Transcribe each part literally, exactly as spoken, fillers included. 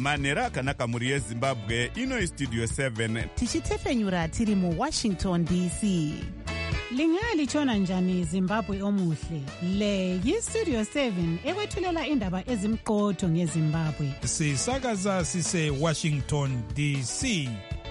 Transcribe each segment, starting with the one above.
manhero akanaka mhuri yezimbabwe. Ino Studio seven tichitefenyura tiri muWashington D C. Lingalitshona njani Zimbabwe omuhle? Le yiStudio seven ekwethulela indaba ezimqotho ngeZimbabwe. Sisakaza sise Washington D C.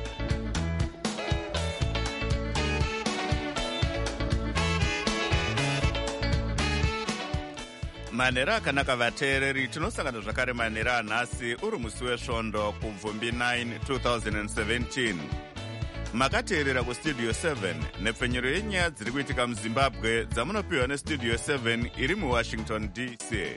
manhero akanaka vateereri, tinosangana zvakare manhero anhasi uri musi wesvondo kubvumbi nine twenty seventeen. Makateerera kuStudio seven nepfenyuro yenyaya dziri kuitika muZimbabwe dzamunopiwa neStudio seven iri muWashington D C.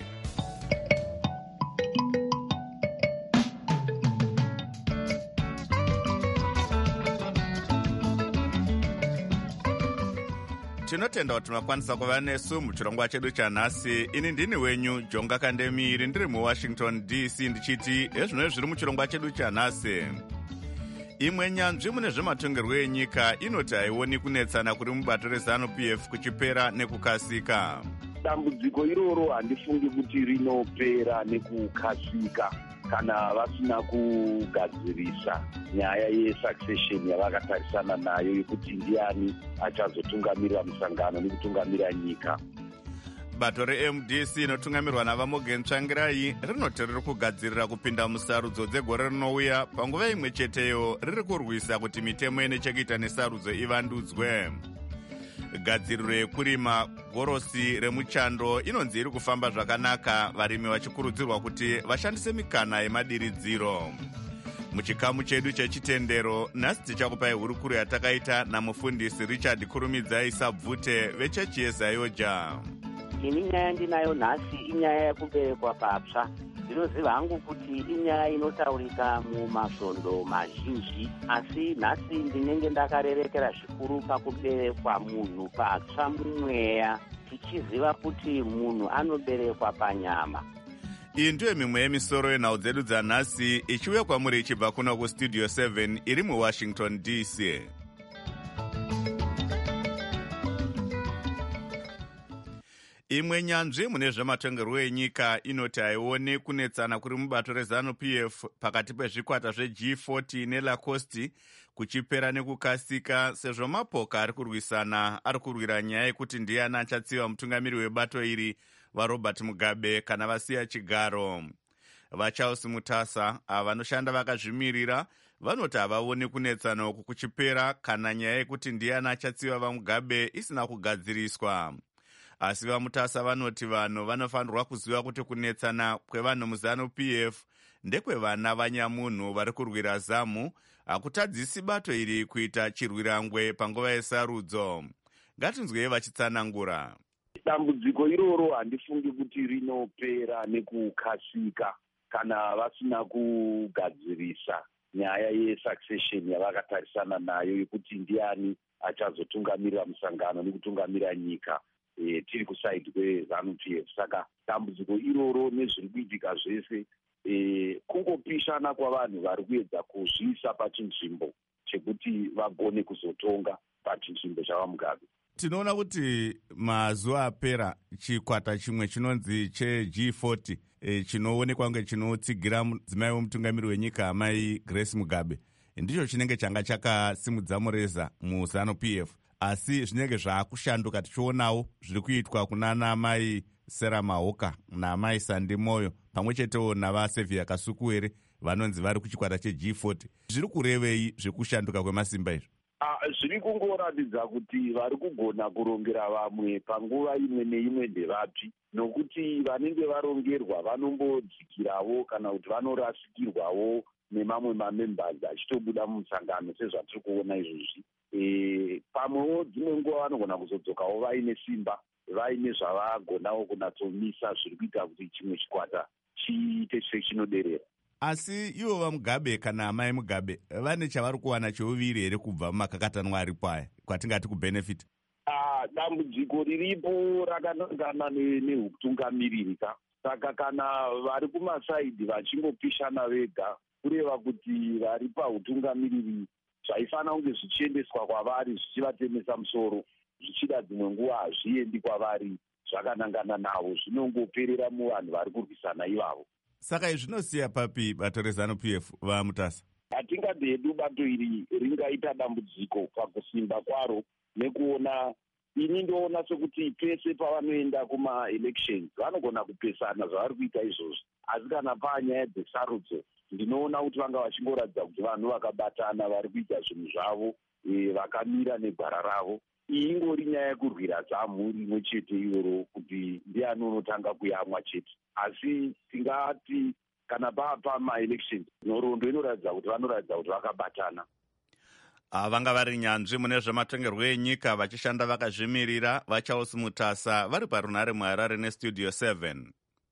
Tinotenda kuti makwanisa kuva nesu muchirongwa chedu chanhasi. Ini ndini wenyu Jonga Kandemiri, ndiri muWashington D C, ndichiti ezvino zviri muchirongwa chedu chanhasi. Imwe nyanzvi mune zvematongerwo enyika inoti haioni kunetsana kuri mubato reZANU-P F kuchipera nekukasika. Dambudziko iroro handifungi kuti rinopera nekukasika kana vasina kugadzirisa nyaya yesuccession yavakatarisana nayo yekuti ndiani achazotungamirira musangano nekutungamirira nyika. Bato reM D C inotungamirwa naVaMorgan Tsvangirai rinoti riri kugadzirira kupinda musarudzo dzegore rinouya, panguva imwe cheteyo riri kurwisa kuti mitemo ine chekuita nesarudzo ivandudzwe. Gadziriro yekurima gorosi remuchando inonzi iri kufamba zvakanaka, varimi vachikurudzirwa kuti vashandise mikana yemadiridziro. Muchikamu chedu chechitendero, nhasi tichakupai hurukuro yatakaita namufundisi Richard Kurumidzai Sabvute vechechi yeZayoja. Ini nyaya ndinayo nhasi inyaya yekuberekwa papsva. Ndinoziva hangu kuti inyaya inotaurika mumasvondo mazhinji, asi nhasi ndinenge ndakarerekera zvikuru pakuberekwa munhu patsva mumweya, tichiziva kuti munhu anoberekwa panyama. Iyi ndiyo mimwe yemisoro yenhau dzedu dzanhasi, ichiuya kwamuri ichibva kuno kuStudio seven iri muWashington D C. Imwe nyanzvi mune zvematongerwo enyika inoti haioni kunetsana kuri mubato reZANU-P F pakati pezvikwata zveG forty neLacoste kuchipera nekukasika, sezvo mapoka ari kurwisana ari kurwira nyaya yekuti ndiani achatsiva mutungamiri webato iri, vaRobert Mugabe kana vasiya chigaro. VaCharles Mutasa ava vanoshanda vakazvimirira vanoti havaoni kunetsana uku kuchipera kana nyaya yekuti ndiani achatsiva vaMugabe isina kugadziriswa. Asi vaMutasa vanoti vanhu vanofanirwa kuziva kuti kunetsana kwevanhu muZANU-P F ndekwevana vanyamunhu vari kurwira zamu, hakutadzisi bato iri kuita chirwirangwe panguva yesarudzo. Ngatinzwei vachitsanangura. Dambudziko iroro handifungi kuti rinopera nekukasika kana vasina kugadzirisa nyaya yesuccession yavakatarisana nayo yekuti ndiani achazotungamirira musangano nekutungamirira nyika. E, tiri kusaidi kweZANU-P F. Saka dambudziko iroro nezviri kuitika zvese, e, kungopishana kwavanhu vari kuedza kuzviisa pachinzvimbo chekuti vagone kuzotonga pachinzvimbo chavaMugabe. Tinoona kuti mazuva apera chikwata chimwe chinonzi cheG forty e, chinoonekwa kunge chinotsigira mudzimai wemutungamiri wenyika amai Grace Mugabe ndicho chinenge changa chakasimudza mureza muZANU-P F. Asi zvinenge zvaakushanduka, tichionawo zviri kuitwa kunana amai Sarah Mahoka naamai Sandi Moyo pamwe chetewo navaSevia Kasukuwere vanonzi vari kuchikwata cheG forty. Zviri kurevei zvekushanduka kwemasimba izvo? Ah, zviri kungoratidza kuti vari kugona kurongera vamwe panguva imwe neimwe ndevapi, nokuti vanenge varongerwa vanombodzikirawo kana kuti vanorasikirwawo nemamwe mamembers achitobuda mumusangano sezvatiri kuona izvozvi. E, pamwewo dzimwe nguva vanogona kuzodzokawo vaine simba, vaine zvavagonawo kunatsomisa zviri kuita kuti chimwe chikwata chiite sechinoderera. Asi ivo vaMugabe kana amai Mugabe vane chavari kuwana cheuviri here kubva mumakakatanwa aripo aya kwatingati kubenefit? Ah, dambudziko riripo rakanangana neutungamiriri ka. Saka kana vari kumasaidhi vachingopishana vega, kureva kuti vari pautungamiriri zvaifanira kunge zvichiendeswa kwavari zvichivatemesa musoro, zvichida dzimwe nguva hazviendi kwavari zvakanangana navo, zvinongoperera muvanhu vari kurwisana ivavo. Saka izvi zvinosiya papi bato reZANU P F vaMutasa? Hatingade hedu bato iri ringaita dambudziko pakusimba kwaro, nekuona ini ndoona sekuti pese pavanoenda kuma-elections vanogona kupesana zvavari kuita izvozvo, asi kana panyaya dzesarudzo ndinoona kuti vanga vachingoratidza kuti vanhu vakabatana vari kuita zvinhu zvavo, e, vakamira negwara ravo. Iyi ingori nyaya yekurwira zamu rimwe chete ivoro, kuti ndiani unotanga kuyamwa chete. Asi tingati kana pama-elections nhoroondo inoratidza kuti vanoratidza kuti vakabatana. Vanga vari nyanzvi mune zvematongerwo enyika vachishanda vakazvimirira vaCharles Mutasa vari parunhare muHarare neStudio seven.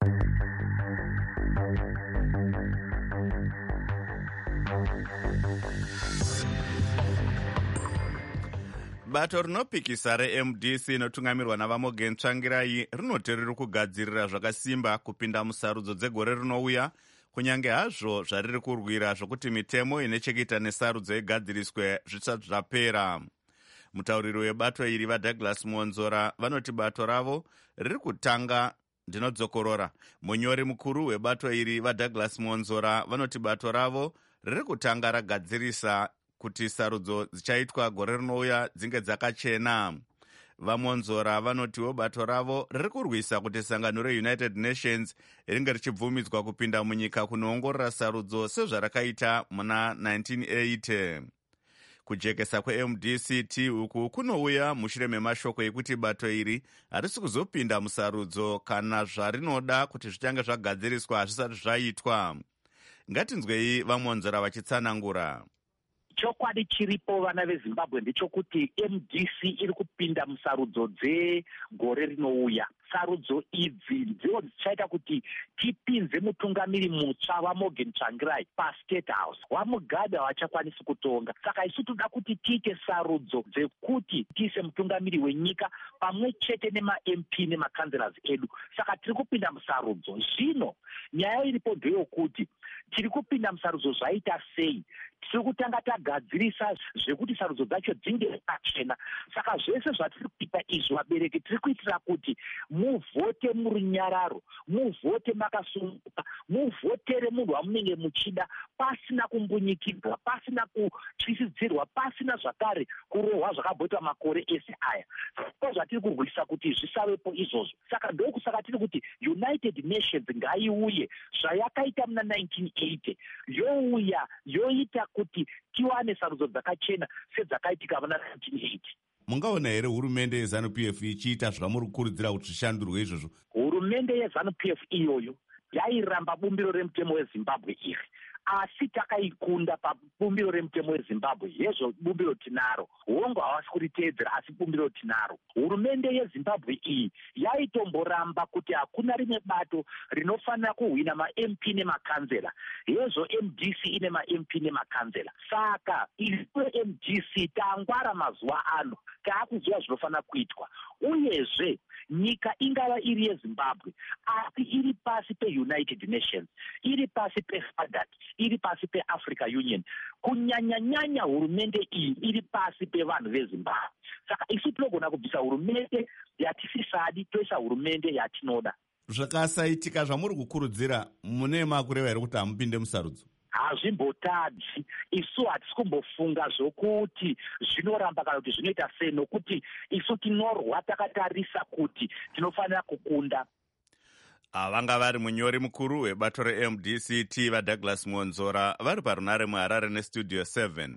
Bato rinopikisa reM D C inotungamirwa navaMorgan Tsvangirai rinoti riri kugadzirira zvakasimba kupinda musarudzo dzegore rinouya, kunyange hazvo zvariri kurwira zvokuti mitemo ine chekuita nesarudzo igadziriswe zvisati zvapera. Mutauriri webato iri vaDouglas Monzora vanoti bato ravo riri kutanga ndinodzokorora. Munyori mukuru webato iri vaDouglas Monzora vanoti bato ravo riri kutanga ragadzirisa kuti sarudzo dzichaitwa gore rinouya dzinge dzakachena. VaMonzora vanotiwo bato ravo riri kurwisa kuti sangano reUnited Nations ringe richibvumidzwa kupinda munyika kunoongorora sarudzo sezvarakaita muna nineteen eighty. Kujekesa kweM D C T uku kunouya mushure memashoko ekuti bato iri harisi kuzopinda musarudzo kana zvarinoda kuti zvichange zvagadziriswa zvisati zvaitwa. Ngatinzwei vaMonzora vachitsanangura. Chokwadi chiripo vana veZimbabwe ndechokuti M D C iri kupinda musarudzo dzegore rinouya. Sarudzo idzi ndidzo dzichaita kuti tipinze mutungamiri mutsva waMorgan Tsvangirai paState House. WaMugabe havachakwanisi kutonga. Saka isu toda kuti tiite sarudzo dzekuti tiise mutungamiri wenyika pamwe chete nema-M P nemakanzerazi edu. Saka tiri kupinda musarudzo. Zvino nyaya iripo ndeyokuti tiri kupinda musarudzo zvaita sei? Tiri kutanga tagadzirisa zvekuti sarudzo dzacho dzinge dzakachena. Saka zvese zvatiri kuita izvi vabereki tiri kuitira kuti muvhote murunyararo, muvhote makasununguka, muvhotere munhu wamunenge muchida pasina kumbunyikirwa, pasina kutyisidzirwa, pasina zvakare kurohwa zvakabvota makore ese aya. Saka zvatiri kurwisa kuti zvisavepo izvozvo. Saka ndokusaka tiri kuti United Nations ngaiuye zvayakaita muna nineteen eighty, youya yoita kuti tiwane sarudzo dzakachena sedzakaitika muna nineteen eighty. Mungaona here hurumende yeZANU P F ichiita zvamuri kukurudzira kuti zvishandurwe izvozvo? Hurumende yeZANU P F iyoyo yairamba bumbiro remutemo weZimbabwe iri, asi takaikunda pabumbiro remutemo weZimbabwe. Hezvo bumbiro tinaro, hongu havasi kuriteedzera, asi bumbiro tinaro. Hurumende yeZimbabwe iyi yaitomboramba kuti hakuna rimwe bato rinofanira kuhwina ma-M P nemakanzela. Hezvo M D C ine ma-M P nemakanzela. Saka iwe M D C tangwara mazuva ano, taakuziva zvinofanira kuitwa. Uyezve nyika ingava iri yeZimbabwe asi iri pasi peUnited Nations, iri pasi peSADC, iri pasi peAfrica Union. Kunyanya-nyanya hurumende iyi iri pasi pevanhu veZimbabwe. Saka isu tinogona kubvisa hurumende yatisisadi toisa hurumende yatinoda. Zvakasaitika zvamuri kukurudzira mune makureva here kuti hamupinde musarudzo? Hazvimbotadzi. Isu hatisi kumbofunga zvokuti zvinoramba kana kuti zvinoita sei, nokuti isu tinorwa takatarisa kuti tinofanira kukunda. Vanga vari munyori mukuru webato reM D C T vaDouglas Monzora vari parunhare muHarare neStudio seven.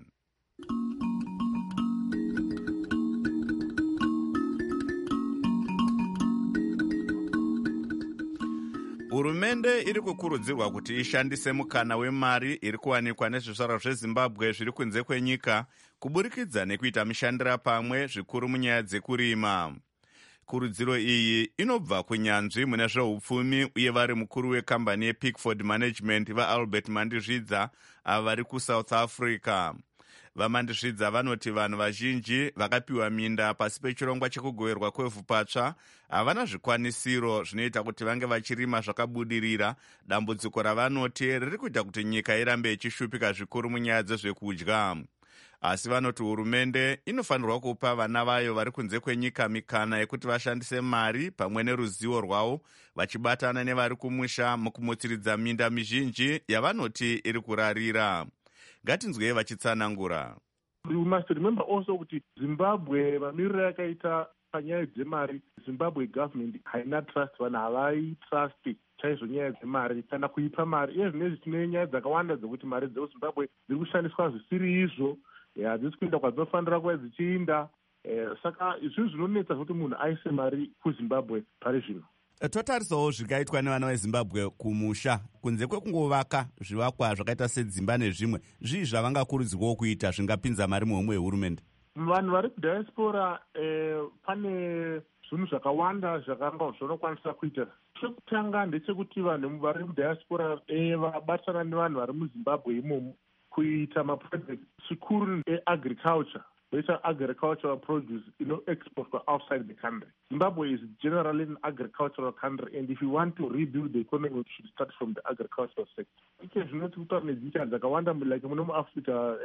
Hurumende iri kukurudzirwa kuti ishandise mukana wemari iri kuwanikwa nezvizvarwa zveZimbabwe zviri kunze kwenyika kuburikidza nekuita mishandira pamwe zvikuru munyaya dzekurima. Kurudziro iyi inobva kunyanzvi mune zveupfumi uye vari mukuru wekambani yePickford Management vaAlbert Mandizvidza ava vari kuSouth Africa. VaMandizvidza vanoti vanhu vazhinji vakapiwa minda pasi pechirongwa chekugoverwa kwevhu patsva havana zvikwanisiro zvinoita kuti vange vachirima zvakabudirira, dambudziko ravanoti riri kuita kuti nyika irambe ichishupika zvikuru munyaya dzezvekudya. asi vanoti hurumende inofanirwa kupa vana vayo vari kunze kwenyika mikana yekuti vashandise mari pamwe neruzivo rwavo vachibatana nevari kumusha mukumutsiridza minda mizhinji yavanoti iri kurarira. Ngatinzwei vachitsanangura. We must remember also kuti Zimbabwe vamirira yakaita panyaya dzemari, Zimbabwe government haina trust, vanhu havai trust chaizvo nyaya dzemari kana kuipa mari. Iye zvinezvi tine nyaya dzakawanda dzekuti mari dzekuzimbabwe dziri kushandiswa zvisiri izvo, hadzisi kuenda kwadzinofanira kuva dzichiinda. Saka izvi zvinonetsa kuti munhu aise mari kuzimbabwe pari zvino. Totarisawo zvikaitwa nevana vezimbabwe kumusha kunze kwekungovaka zvivakwa zvakaita sedzimba nezvimwe, zvii zvavangakurudzirwawo kuita zvingapinza mari muhomwe yehurumende? Vanhu vari kudiaspora eh, pane zvinhu zvakawanda zvavanokwanisa kuita. Chekutanga ndechekuti vanhu vari mudiaspora eh, vabatana nevanhu vari muzimbabwe imomo kuita maproject zvikuru eagriculture, which are agricultural produce, you know, export outside the country. Zimbabwe is generally an agricultural country, and if you want to rebuild the economy, you should start from the agricultural sector. Ike zvinotikupa nezita dzakawanda like muno muAfrica,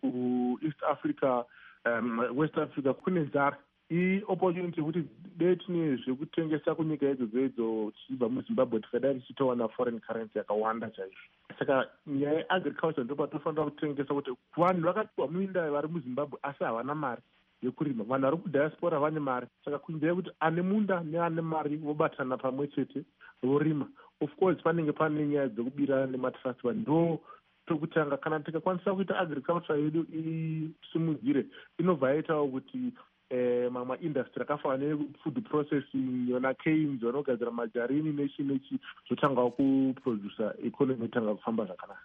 ku East Africa, um, West Africa kune nzara. I opportunity kuti dei tine zvekutengesa kunyika idzodzo idzo tichibva muZimbabwe tikadai tichitowana foreign currency yakawanda chaizvo. Saka nyaya yeagriculture ndipo tofanira kutengesa kuti vanhu vakatiwa muinda vari muZimbabwe asi havana mari yekurima. Vanhu vari kudiaspora vane mari, saka kunzea kuti ane munda neane mari vobatana pamwe chete vorima. Of course panenge pane nyaya dzekubira nematrust, ndo tokutanga kana tikakwanisa kuita agriculture yedu isimudzire inobva yaitawo kuti Eh, mama industry akafanana nefood processing, yona canes, vanogadzira majarini nechi nechi zvotangawo kuproducer economy itanga kufamba zvakanaka.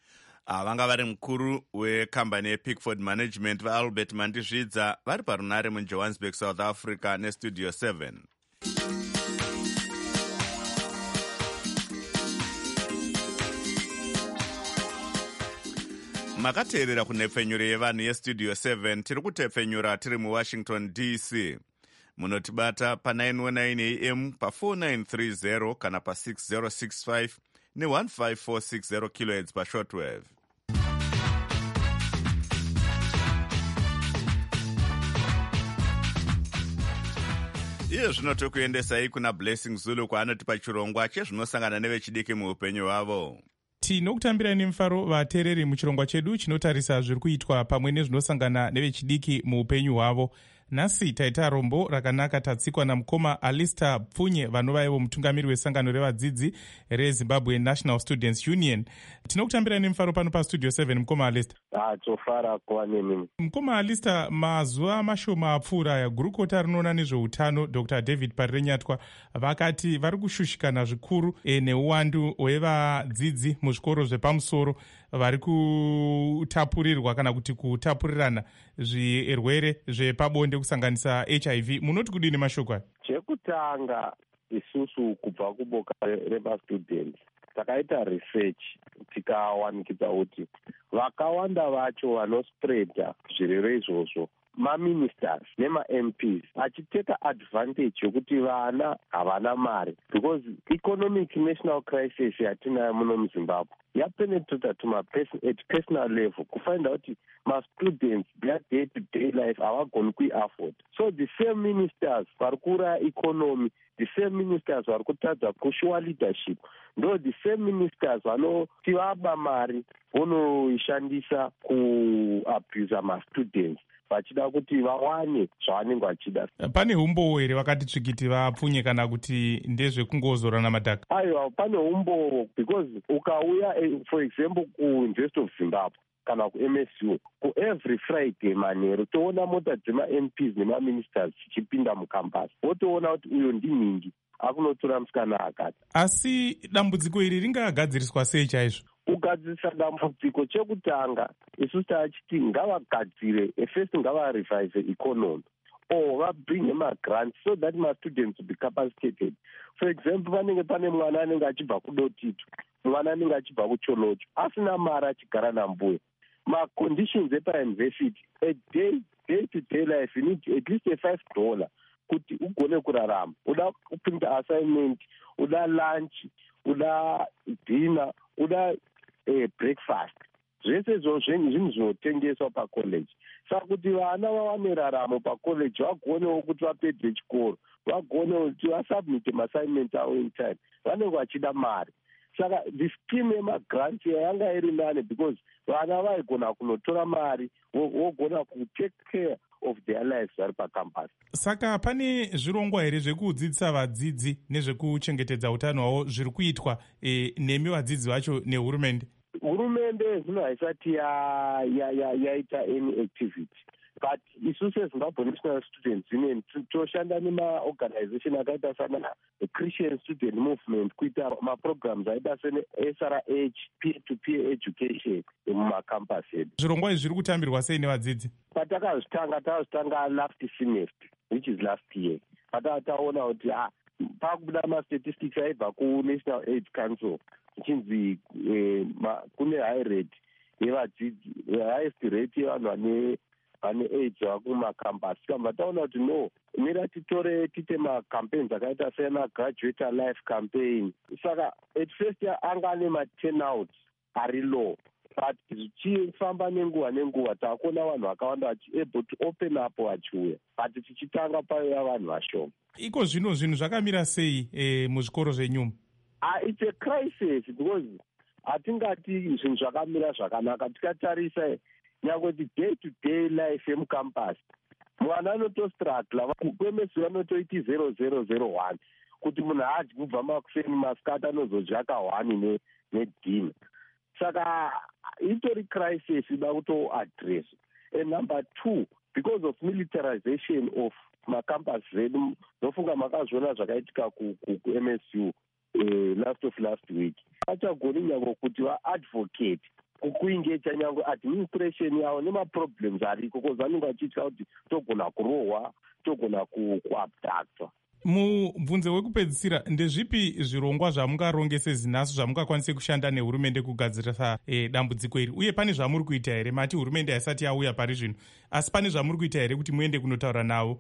Ah, vanga vari mukuru wekambani yePickford Management vaAlbert Mandizvidza vari parunare muJohannesburg, South Africa nestudio seven. Makateerera kunhepfenyuro yevanhu yestudio seven, tiri kutepfenyura tiri muWashington D C. Munotibata pa nine oh nine A M, pa four nine three zero kana pa six zero six five ne one five four six zero kilohertz pa shortwave. Iye zvino tokuendesai kuna Blessing Zulu kwaanoti pachirongwa chezvinosangana nevechidiki muupenyu hwavo. Tinokutambira nemufaro vateereri muchirongwa chedu chinotarisa zviri kuitwa pamwe nezvinosangana nevechidiki muupenyu hwavo. Nhasi taita rombo rakanaka tatsikwa namukoma Alistair Pfunye vanova ivo mutungamiri wesangano revadzidzi reZimbabwe National Students Union. Tinokutambira nemufaro pano pastudio seven mukoma Alistair. Ah, tofara kuva nemi. Mukoma Alistair, mazuva mashoma apfuura ya gurukota rinoona nezveutano Doctor David Parirenyatwa vakati vari kushushikana zvikuru e, neuwandu hwevadzidzi muzvikoro zvepamusoro vari kutapurirwa kana kuti kutapurirana zvirwere zvepabonde kusanganisa H I V. Munoti kudini mashoko aya? Chekutanga isusu kubva kuboka remastudents takaita research tikawanikidza kuti vakawanda vacho vanospreada zvirwere izvozvo maministers nema-M Ps achiteka advantage yokuti vana havana mari, because economic national crisis yatinayo muno muZimbabwe yapenetrata tuma-personal level kufind out kuti ma-students their day to day life havagoni kui-afford. So the same ministers vari kuuraya economy, the same ministers vari kutadza kushuwa leadership, ndo the same ministers vanoti vaba mari vonoishandisa kuabusa ma-students vachida kuti vawane zvavanenge vachida. Pane umbowo here vakati tsvikiti vapfunye kana kuti ndezvekungozorana madhaka? Aiwa, pane umbowo, because ukauya for example ku-University of Zimbabwe kana ku-M S U ku-every Friday manheru toona mota dzema-M Ps nema-ministers chichipinda mucampus, wotoona kuti uyo ndinhingi akunotora musikana akati. Asi dambudziko iri ringagadziriswa sei chaizvo? Kugadzirisa dambudziko chekutanga isusu tachiti ngavagadzire first, ngavarevive economy or vabringe magrants so that ma-students will be capacitated. For example, vanenge pane mwana anenge achibva kudotitu, mwana anenge achibva kucholocho asina mari achigara nambuya. Ma-conditions epauniversity, a day, day to day life, you need at least a five dollar kuti ugone kurarama. Uda kupinda assignment, uda lunch, uda dinner, uda eh, breakfast. Zvese izvozvo zvinhu zvinotengeswa pacollege. saka kuti vana vawane raramo pacollege vagonewo kuti vapedze chikoro, vagonewo kuti vasubmite maassignment avo in time, vanenge vachida mari. Saka the scheme yemagrant yanga iri nane because vana vaigona kunotora mari vogona kutake care of their lives vari pacampus. Saka pane zvirongwa here zvekudzidzisa vadzidzi nezvekuchengetedza utano hwavo zviri kuitwa e, nemi vadzidzi vacho nehurumende? Hurumende zvino haisati yaita any activity, but isusu seZimbabwe National Students Union toshanda nemaorganization akaita sana Christian Student Movement kuita maprograms aita sene-S R H, peer to peer education mumacampus edu. Zvirongwa izvi zviri kutambirwa sei nevadzidzi? Patakazvitanga takazvitanga last semester which is last year, patataona kuti ah pakubuda mastatistics aibva kuNational AIDS Council ichinzi kune high rate yevadzidzi, highest rate yevanhu vane vane AIDS vakumacampus. Tikabva taona kuti no, mira titore tite macampaigns akaita sena graduate life campaign. Saka at first anga ane maturnout ari low, but zvichifamba nenguva nenguva takuona vanhu vakawanda vachiable to open up vachiuya, but tichitanga paiva vanhu vashoma. Iko zvino zvinhu zvakamira sei e, muzvikoro zvenyumo? Ah, it's a crisis because hatingati zvinhu zvakamira zvakanaka. Tikatarisa nyangwe the day to day life yemucampus, mwana anotostrugla, kwemesi vanotoiti zero zero zero one kuti munhu haadyi kubva makuseni, masikati anozodya ka one nedina. Saka itori crisis ida kutoaddress. And number two, because of militarization of macampus zedu, ndofunga makazviona zvakaitika ku-M S U eh, last of last week, vachagoni nyange kuti vaadvocate kukuingecha nyange administration yavo nemaproblems ariko, because vanenge vachitya kuti togona kurohwa, togona kuabductwa. Mubvunze wekupedzisira, ndezvipi zvirongwa zvamungaronge seZinasu zvamungakwanise kushanda nehurumende kugadzirisa e, dambudziko iri, uye pane zvamuri kuita here? Mati hurumende haisati yauya pari zvino, asi pane zvamuri kuita here kuti muende kunotaura navo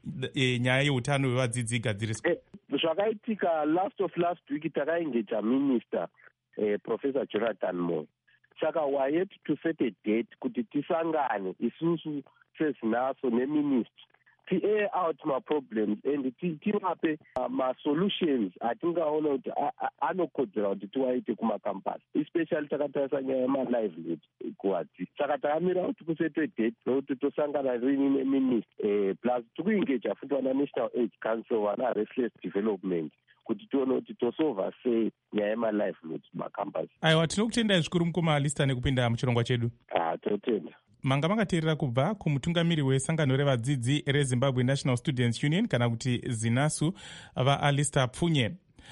e, nyaya yeutano hwevadzidzi igadziriswa? Eh, zvakaitika last of last week takaingecha minister eh, Professor Jonathan Moyo. Saka wayet to set a date kuti tisangane isusu seZinasu neministry ti-air out ma-problems and tivape ma-solutions atingaona kuti anokodzera kuti tiwaite kumacampus, especially takatarisa nyaya yema-livelihood kuwadzidzi. Saka takamira kuti kusetwe date nokuti tosangana rini neministry plus tikuingeja futi vana National AIDS Council, vana restless development, kuti tione kuti tosova sei nyaya yema-livelihood kumacampus. Aiwa, tinokutendai zvikuru mukoma Lista nekupinda muchirongwa chedu. Ah, totenda. Manga makateerera kubva kumutungamiri wesangano revadzidzi reZimbabwe National Students Union kana kuti Zinasu, vaAlistair Pfunye.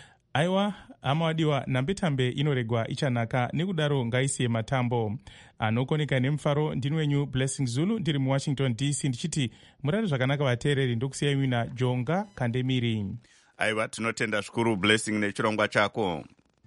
Aiwa, hama wadiwa, nambetambe inoregwa ichanaka, nekudaro ngaisiye matambo. Anokoneka nemufaro ndini wenyu Blessing Zulu, ndiri muWashington D C, ndichiti murari zvakanaka vateereri, ndokusiyai wina Jonga Kandemiri. Aiwa, tinotenda zvikuru Blessing nechirongwa chako.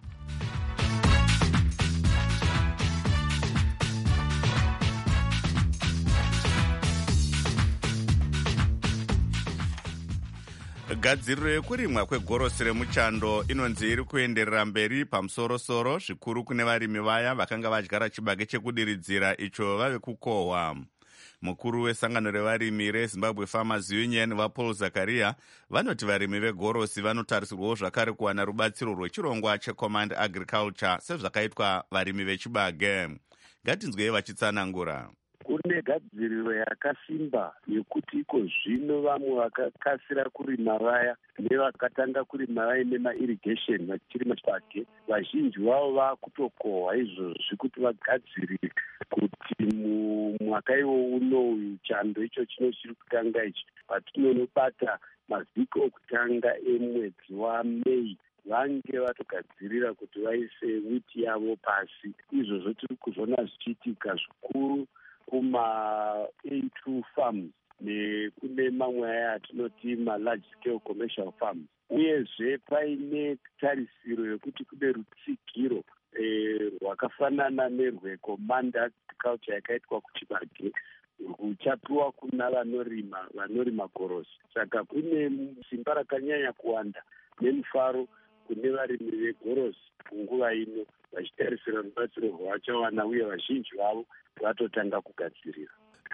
Gadziriro yekurimwa kwegorosi remuchando inonzi iri kuenderera mberi pamusorosoro, zvikuru kune varimi vaya vakanga vadyara chibage chekudiridzira icho vave kukohwa. Mukuru wesangano revarimi reZimbabwe Farmers Union vaPaul Zakaria vanoti varimi vegorosi vanotarisirwawo zvakare kuwana rubatsiro rwechirongwa cheCommand Agriculture sezvakaitwa varimi vechibage. Ngatinzwei vachitsanangura. Kune gadziriro yakasimba yekuti iko zvino vamwe vakakasira kurima vaya nevakatanga kurima vaine mairrigation vachirima chibage, vazhinji vavo vakutokohwa izvozvi kuti vagadzirire kuti mwaka iwo uno chando icho chino chiri kutanga ichi patinonobata mavhiki okutanga emwedzi waMei vange vatogadzirira kuti vaise witi yavo pasi. Izvozvo tiri kuzona zvichiitika zvikuru kuma A two farms nekune mamwe aya atinoti ma-large scale commercial farms. Uyezve paine tarisiro yekuti kune rutsigiro rwakafanana nerweCommand Agriculture yakaitwa kuchibage ruchapiwa kuna vanorima vanorima gorosi. Saka kune simba rakanyanya kuwanda nemufaro kune varimi vegorosi kunguva ino vachitarisira rubatsiro rwachawana, uye vazhinji vavo vatotanga kugadzirira.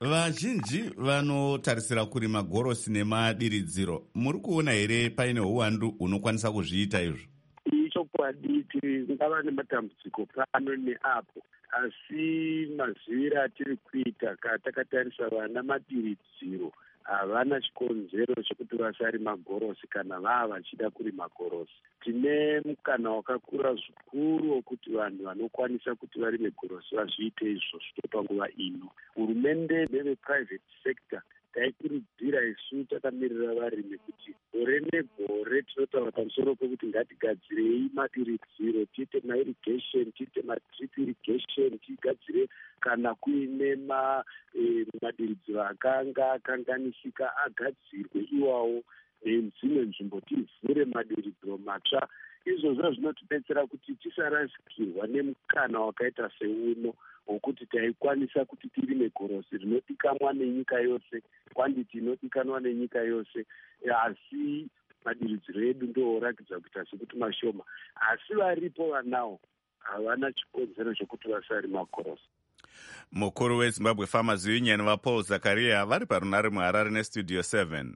Vazhinji vanotarisira kurima gorosi nemadiridziro. Muri kuona here paine uwandu hunokwanisa kuzviita izvo? Ichokwadi tingava nematambudziko pano neapo, asi mazivire atiri kuita katakatarisa vana madiridziro havana chikonzero chekuti vasarima gorosi kana vava vachida kurima gorosi. Tine mukana wakakura zvikuru wekuti vanhu vanokwanisa kuti varime gorosi vazviite izvozvo panguva ino. Hurumende neveprivate sector taikurudzira isu takamirira varimi kuti gore negore tinotaura pamusoro pekuti ngatigadzirei madiridziro, tiite mairrigation, tiite madrip irrigation, tigadzire kana kuine ma, eh, madiridziro akanga akanganisika agadzirwe iwawo nedzimwe nzvimbo tivhure madiridziro matsva. Izvozvo zvinotidetsera kuti tisarasikirwa nemukana wakaita seuno wokuti taikwanisa kuti tirime gorosi rinodikanwa nenyika yose, kwanditi inodikanwa nenyika yose, asi madiridziro edu ndoratidza kuita sekuti mashoma, asi varipo vanawo havana chikonzero chokuti vasarima gorosi. Mukuru weZimbabwe Farmers Union vaPaul Zakaria vari parunare muHarare neStudio seven.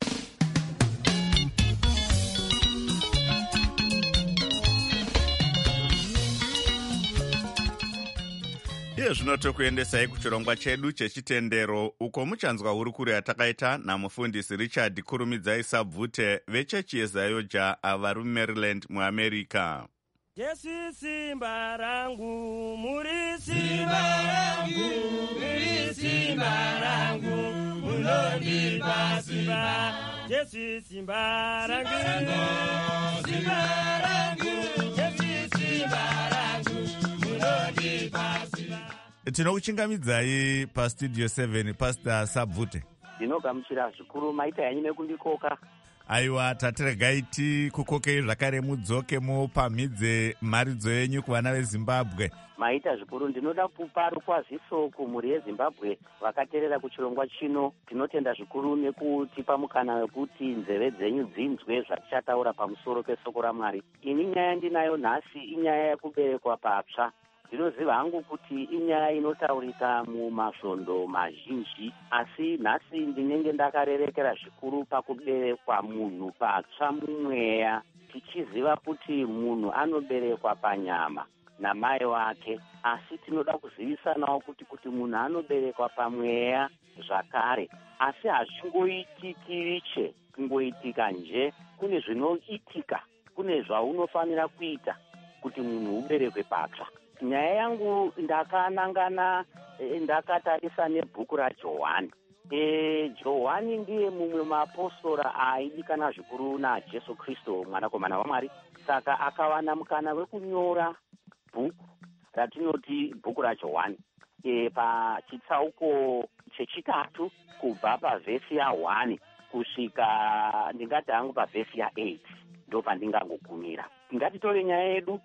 Iye zvino tokuendesai kuchirongwa chedu chechitendero, uko muchanzwa hurukuri yatakaita namufundisi Richard Kurumidzai Sabvute vechechi yeZayoja avari muMaryland muAmerica. Jesu simba rangu, muri simba rangu, muri simba rangu, munondipa simba. Jesu simba rangu, simba rangu, Jesu simba rangu, munondipa simba. Tinokuchingamidzai paStudio seven, Pastor Sabvute. Ndinogamuchira zvikuru maita yanyu nekundikoka. Aiwa, tatiregaiti kukokei zvakare mudzoke mupamhidze mharidzo yenyu kuvana veZimbabwe. Maita zvikuru, ndinoda kupa rukwaziso kumhuri yeZimbabwe vakateerera kuchirongwa chino. Tinotenda zvikuru nekutipa mukana wekuti nzeve dzenyu dzinzwe zvatichataura pamusoro pesoko raMwari. Ini nyaya ndinayo nhasi inyaya yekuberekwa patsva. Ndinoziva hangu kuti inyaya inotaurika mumasvondo mazhinji, asi nhasi ndinenge ndakarerekera zvikuru pakuberekwa munhu patsva mumweya, tichiziva kuti munhu anoberekwa panyama namai wake, asi tinoda kuzivisanawo kuti kuti munhu anoberekwa pamweya zvakare, asi hazvingoitikiriche kungoitika nje, kune zvinoitika, kune zvaunofanira kuita kuti munhu uberekwe patsva. Nyaya yangu ndakanangana ndakatarisa nebhuku raJohani. E, Johani ndiye mumwe mapostora aidikana zvikuru naJesu Kristu mwanakomana waMwari, saka akawana mukana wekunyora bhuku ratinoti bhuku raJohani. E, pachitsauko chechitatu kubva pavhesi yaone kusvika ndingati hangu pavhesi yaeight ndo pandingangogumira. Ngatitore nyaya yedu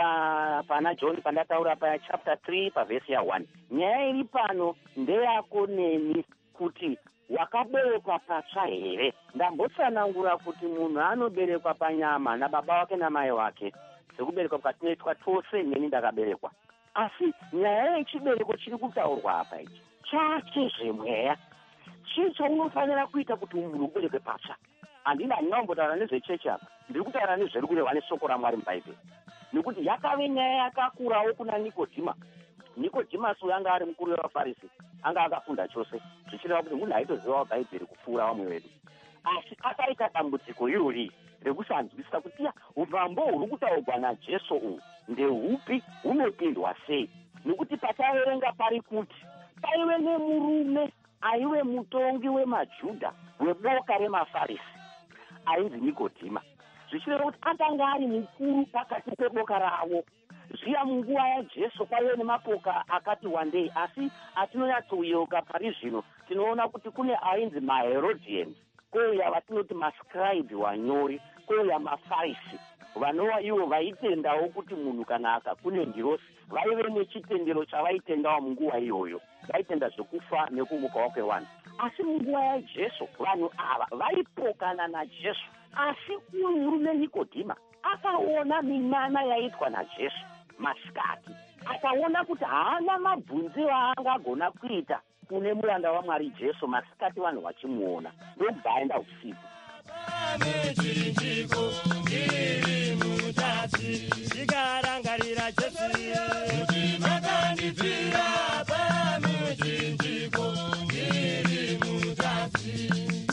pa pana John pandataura pa chapter three pavhesi yaone. Nyaya iri pano ndeyako neni kuti wakaberekwa patsva here. Ndambotsanangura kuti munhu anoberekwa panyama nababa wake namai wake, sekuberekwa kwatinoitwa tose, neni ndakaberekwa. Asi nyaya yechibereko chiri kutaurwa apa ichi chachezvemweya, chicho unofanira kuita kuti munhu uberekwe patsva. Handina ndinambotaura nezvechechi apa, ndiri kutaura nezviri kurehwa nesoko raMwari muBhaibheri, nekuti yakave nyaya yakakurawo kuna Nikodhima. Nikodhimasi uyo anga ari mukuru wevaFarisi, anga akafunda chose, zvichireva kuti munhu aitozivawo Bhaibheri kupfuura vamwe vedu. Asi akaita dambudziko irori rekusanzwisisa kuti ya umambo huri kutaurwa naJesu uhu ndehupi, hunopindwa sei, nekuti pataverenga pari kuti paive nemurume aive mutongi wemaJudha weboka remaFarisi ainzi Nikodhima, zvichireva kuti akanga ari mukuru pakati peboka ravo. Zviya munguva yaJesu kwaive nemapoka akati wandei, asi atinonyatsoyeuka pari zvino tinoona kuti kune ainzi maHerodhians, kouya vatinoti mascribe wanyori, kouya maFarisi, vanova ivo vaitendawo kuti munhu kana akakune ngirosi vaive nechitendero chavaitendawo munguva iyoyo, vaitenda zvekufa nekumuka kwevanhu. Asi munguva yaJesu vanhu ava vaipokana naJesu, asi uyu murume Nikodhima akaona minana yaitwa naJesu masikati, akaona kuti haana mabvunzi vaangagona kuita kune muranda waMwari Jesu masikati vanhu vachimuona ndobva aenda usiku. Pamechinjiko iri mutati ndikarangarira Jesu kuti makandipfira. Pamechinjiko iri mutati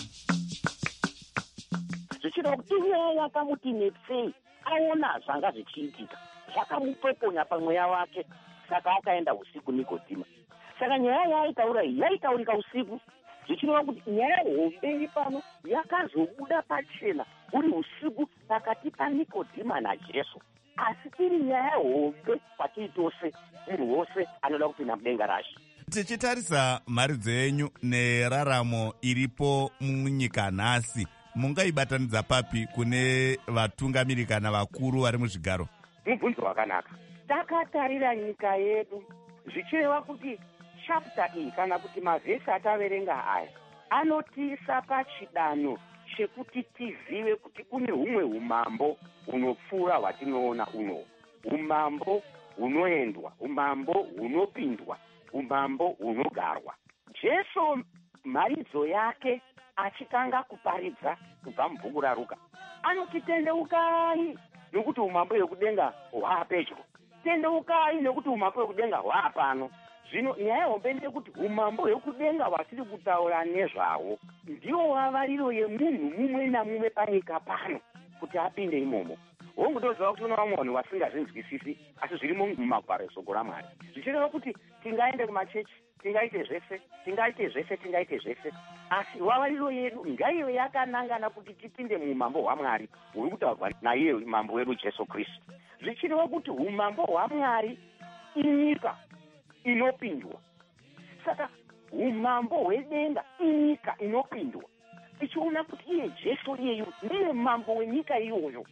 zvichida kuti iye yakamuti nepsei aona zvanga zvichiitika zvakamupeponya pamweya wake, saka akaenda usiku Nikodhima. Saka nyaya yaitaura yaitaurika usiku, zvichireva kuti nyaya hombe iri pano yakazobuda pachena uri usiku pakati paNikodhima naJesu, asi iri nyaya hombe kwatiri tose, munhu wose anoda kupinda mudenga rashe. Tichitarisa mhari dzenyu neraramo iripo munyika nhasi, mungaibatanidza papi kune vatungamiri kana vakuru vari muzvigaro? Mubvunzo wakanaka. Takatarira nyika yedu, zvichireva kuti chapter iyi kana kuti mavhesi ataverenga aya anotiisa pachidanho chekuti tizive kuti kune humwe umambo hunopfuura hwatinoona uno, umambo hunoendwa, umambo hunopindwa, umambo hunogarwa. Jesu mharidzo yake achitanga kuparidza kubva mubhuku raRuka anoti tendeukai nokuti umambo hwekudenga hwaapedyo, tendeukai nokuti umambo hwekudenga hwaapano. Zvino nyaya hombe ndeyekuti umambo hwekudenga hwatiri kutaura nezvawo ndiwo vavariro yemunhu mumwe namumwe panyika pano kuti apinde imomo. Hongu ndoziva kuti una vamwe vanhu vasingazvinzwisisi, asi zvirimo mumagwaro esoko raMwari. Zvichireva kuti tingaende kumachechi, tingaite zvese, tingaite zvese, tingaite zvese, asi vavariro yedu ngaive yakanangana kuti tipinde mumambo hwaMwari huri kutaurwa naiye mambo wedu Jesu Kristu. Zvichireva kuti umambo hwaMwari inyika inopindwa. Saka umambo hwedenga inyika inopindwa. Tichiona kuti iye Jesu iyeyu ndiye mambo wenyika iyoyo.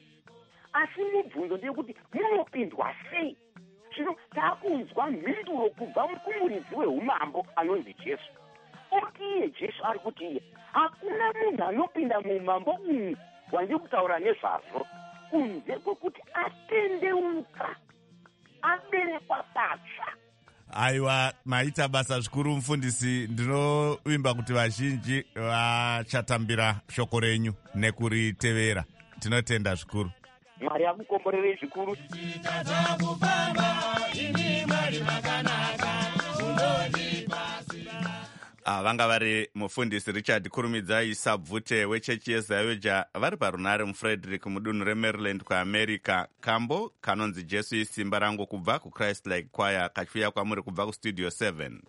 Asi mubvunzo ndeyekuti munopindwa sei? Zvino takunzwa mhinduro kubva kumuridzi weumambo anonzi Jesu. Oti iye Jesu ari kuti iye hakuna munhu anopinda muumambo umu wandiri kutaura nezvazvo kunze kwekuti atendeuka, aberekwa patsva. Aiwa, maita basa zvikuru mufundisi. Ndinovimba kuti vazhinji vachatambira shoko renyu nekuritevera. Tinotenda zvikuru. Mwari akukomborere zvikuru. Ah, vanga vari mufundisi Richard Kurumidzai Sabvute wechechi yeZayoja vari parunare muFrederick mudunhu reMaryland kuAmerica. Kambo kanonzi Jesu isimba rangu kubva kuChrist Like Choir kachiuya kwamuri kubva kustudio seven.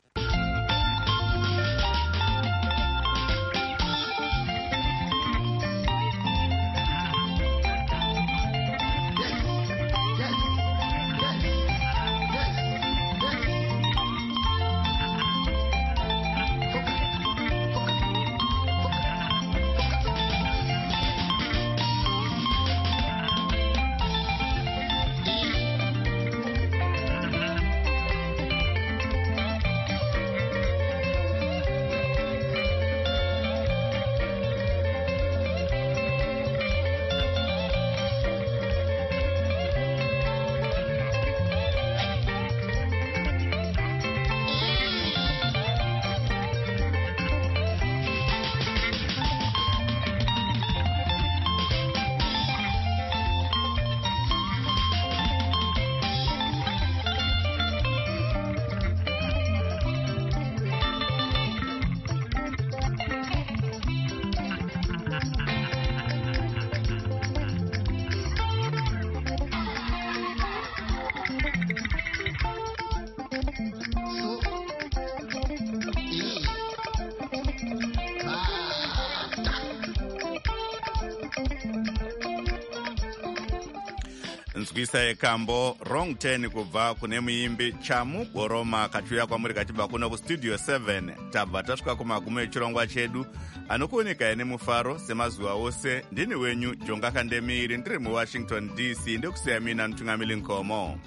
Nzwisa yekambo wrong ten kubva kune muimbi Chamu Boroma kachiuya kwamuri kachibva kuno kustudio seven. Tabva tasvika kumagumo echirongwa chedu anokuoneka ine mufaro semazuva ose. Ndini wenyu Jonga Kandemiri ndiri muWashington D C ndekusiya mina Ntungamili Nkomo.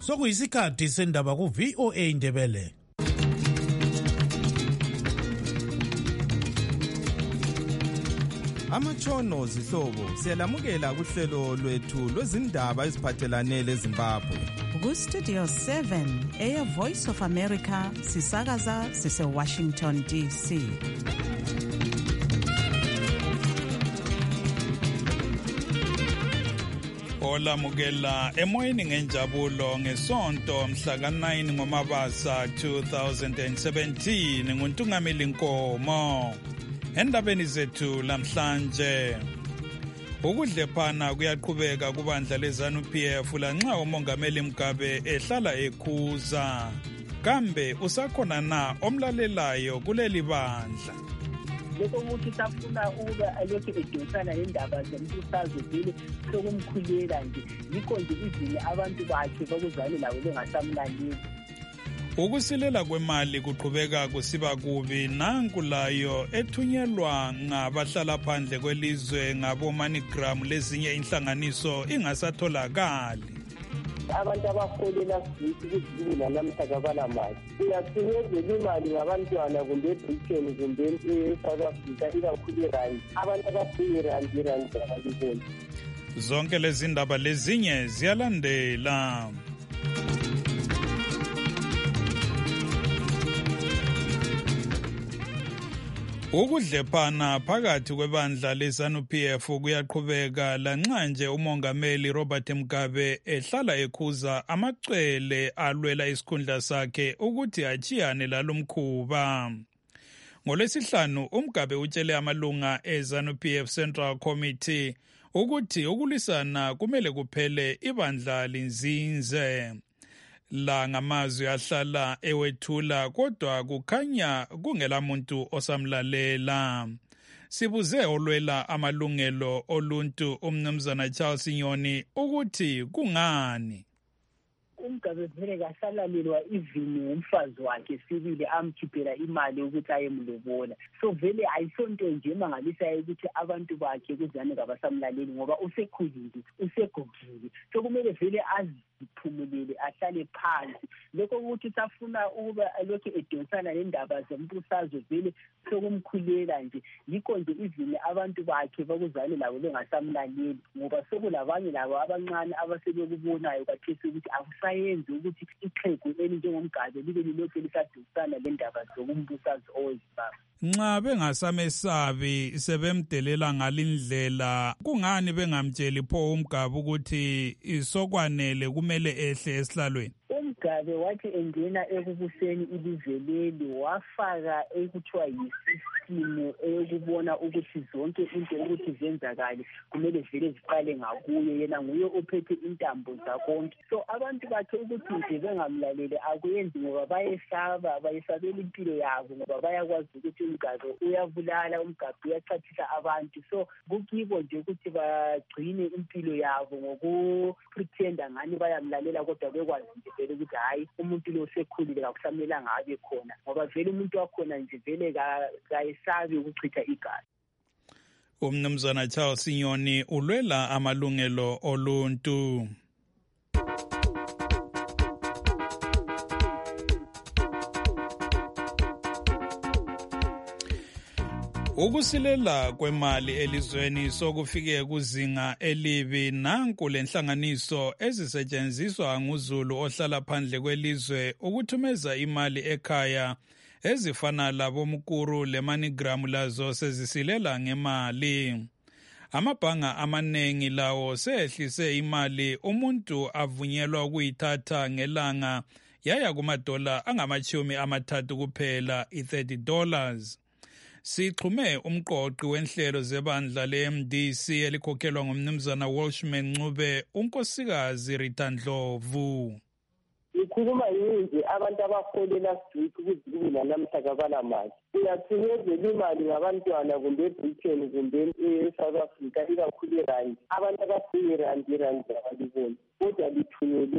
sokuyisikhathi sendaba ku-V O A Ndebele. Amatshono zihlobo siyalamukela kuhlelo lwethu lwezindaba eziphathelane leZimbabwe. Ku-Studio seven, Air Voice of America, sisakaza sise-Washington D C. Olamukela emoyeni ngenjabulo ngesonto mhla ka nine ngoMabasa two thousand seventeen nguNtungameli Nkomo. Endabeni zethu lamhlanje, ukudlephana kuyaqhubeka kubandla leZANU P F lanxa umongameli Mugabe ehlala ekhuza. Kambe usakhona na omlalelayo kuleli bandla? Lokho ukuthi safuna ukuba alokhu edonsana nendaba zombusazo vele sokumkhulela nje, yikho nje izini abantu bakhe bakuzane lawo bengasamlaleli. Ukusilela kwemali kuqhubeka kusiba kubi, nanku layo ethunyelwa ngabahlala phandle kwelizwe ngabo MoneyGram lezinye inhlanganiso ingasatholakali. Abantu abaholela sithi kuzibula namhla kabalamali. Uyathunyezela imali ngabantwana kumbe eBritain kumbe eSouth Africa ikakhulu irandi. Abantu abafika irandi irandi abaliboni. Zonke lezi ndaba lezinye ziyalandela. Ukudlephana phakathi kwebandla leZANU P F kuyaqhubeka lanxa nje umongameli Robert Mugabe ehlala ekhuza amacwele alwela isikhundla sakhe ukuthi achiyane lalomkhuba. NgoLwesihlanu uMugabe utshele amalunga eZANU P F Central Committee ukuthi ukulwisana kumele kuphele ibandla linzinze. La ngamazwi ahlala ewethula kodwa kukhanya kungela muntu osamlalela. Sibuze olwela amalungelo oluntu umnumzana Charles Nyoni ukuthi kungani. uMgabe vele kasalalelwa ivini ngumfazi wakhe sibili amkhiphela imali ukuthi ayemlobola. So vele ayisonto nje emangalisayo ukuthi abantu bakhe kuzane kabasamlaleli ngoba usekhulile, usegogile. So kumele vele aziphumulele ahlale phansi. Lokho ukuthi safuna ukuba alokhu edonsana nendaba zombusazwe vele sokumkhulela nje, yikho nje ivini abantu bakhe bakuzane labo bengasamlaleli ngoba sokulabanye labo abancane abasebekubonayo kathesi ukuthi akusayenzi ukuthi iqhegu elinjengoMgabe libe lilokhu lisadonsana lendaba zokumbusazo oweZimbabwe. Nxa bengasamesabi sebemdelela ngalindlela, kungani bengamtsheli pho uMgabe ukuthi isokwanele kumele ehle esihlalweni? uMgabe wathi engena ekubuseni ilizwe leli wafaka ekuthiwa yisistimu eyokubona ukuthi zonke into ukuthi zenzakale kumele vele ziqale ngakuye, yena nguye ophethe intambo zakonke. So abantu bakhe ukuthi nje bengamlaleli akuyenzi ngoba bayesaba, bayesabela impilo yabo ngoba bayakwazi ukuthi uMgabe uyabulala, uMgabe uyachathisa abantu. So kukibo nje ukuthi bagcine impilo yabo ngokupretenda ngani bayamlalela kodwa bekwazi nje vele ukuthi hayi umuntu lo sekhulile kakusamelanga abe khona ngoba vele umuntu wakhona nje vele kayesabi ukuchitha igazi. Umnumzana Charles Nyoni ulwela amalungelo oluntu. Ukusilela kwemali elizweni sokufike kuzinga elibi, nanku lenhlanganiso ezisetshenziswa nguzulu ohlala phandle kwelizwe ukuthumeza imali ekhaya ezifana laboMukuru leMoneyGram lazo sezisilela ngemali. Amabhanga amanengi lawo sehlise imali umuntu avunyelwa ukuyithatha ngelanga yaya kumadola angamachumi amathathu kuphela, i-thirty dollars. Sixhume umqoqi wenhlelo zebandla le-M D C elikhokhelwa ngumnumzana Welshman Ncube, unkosikazi Rita Ndlovu. Ikhuluma yinje abantu abaholela sithi ukuzibula namhla kabalamali. Uyathunyezela imali ngabantwana kumbe eBritain kumbe eSouth Africa ikakhulu irandi. Abantu abafika irandi irandi abaliboni kodwa lithunyelwe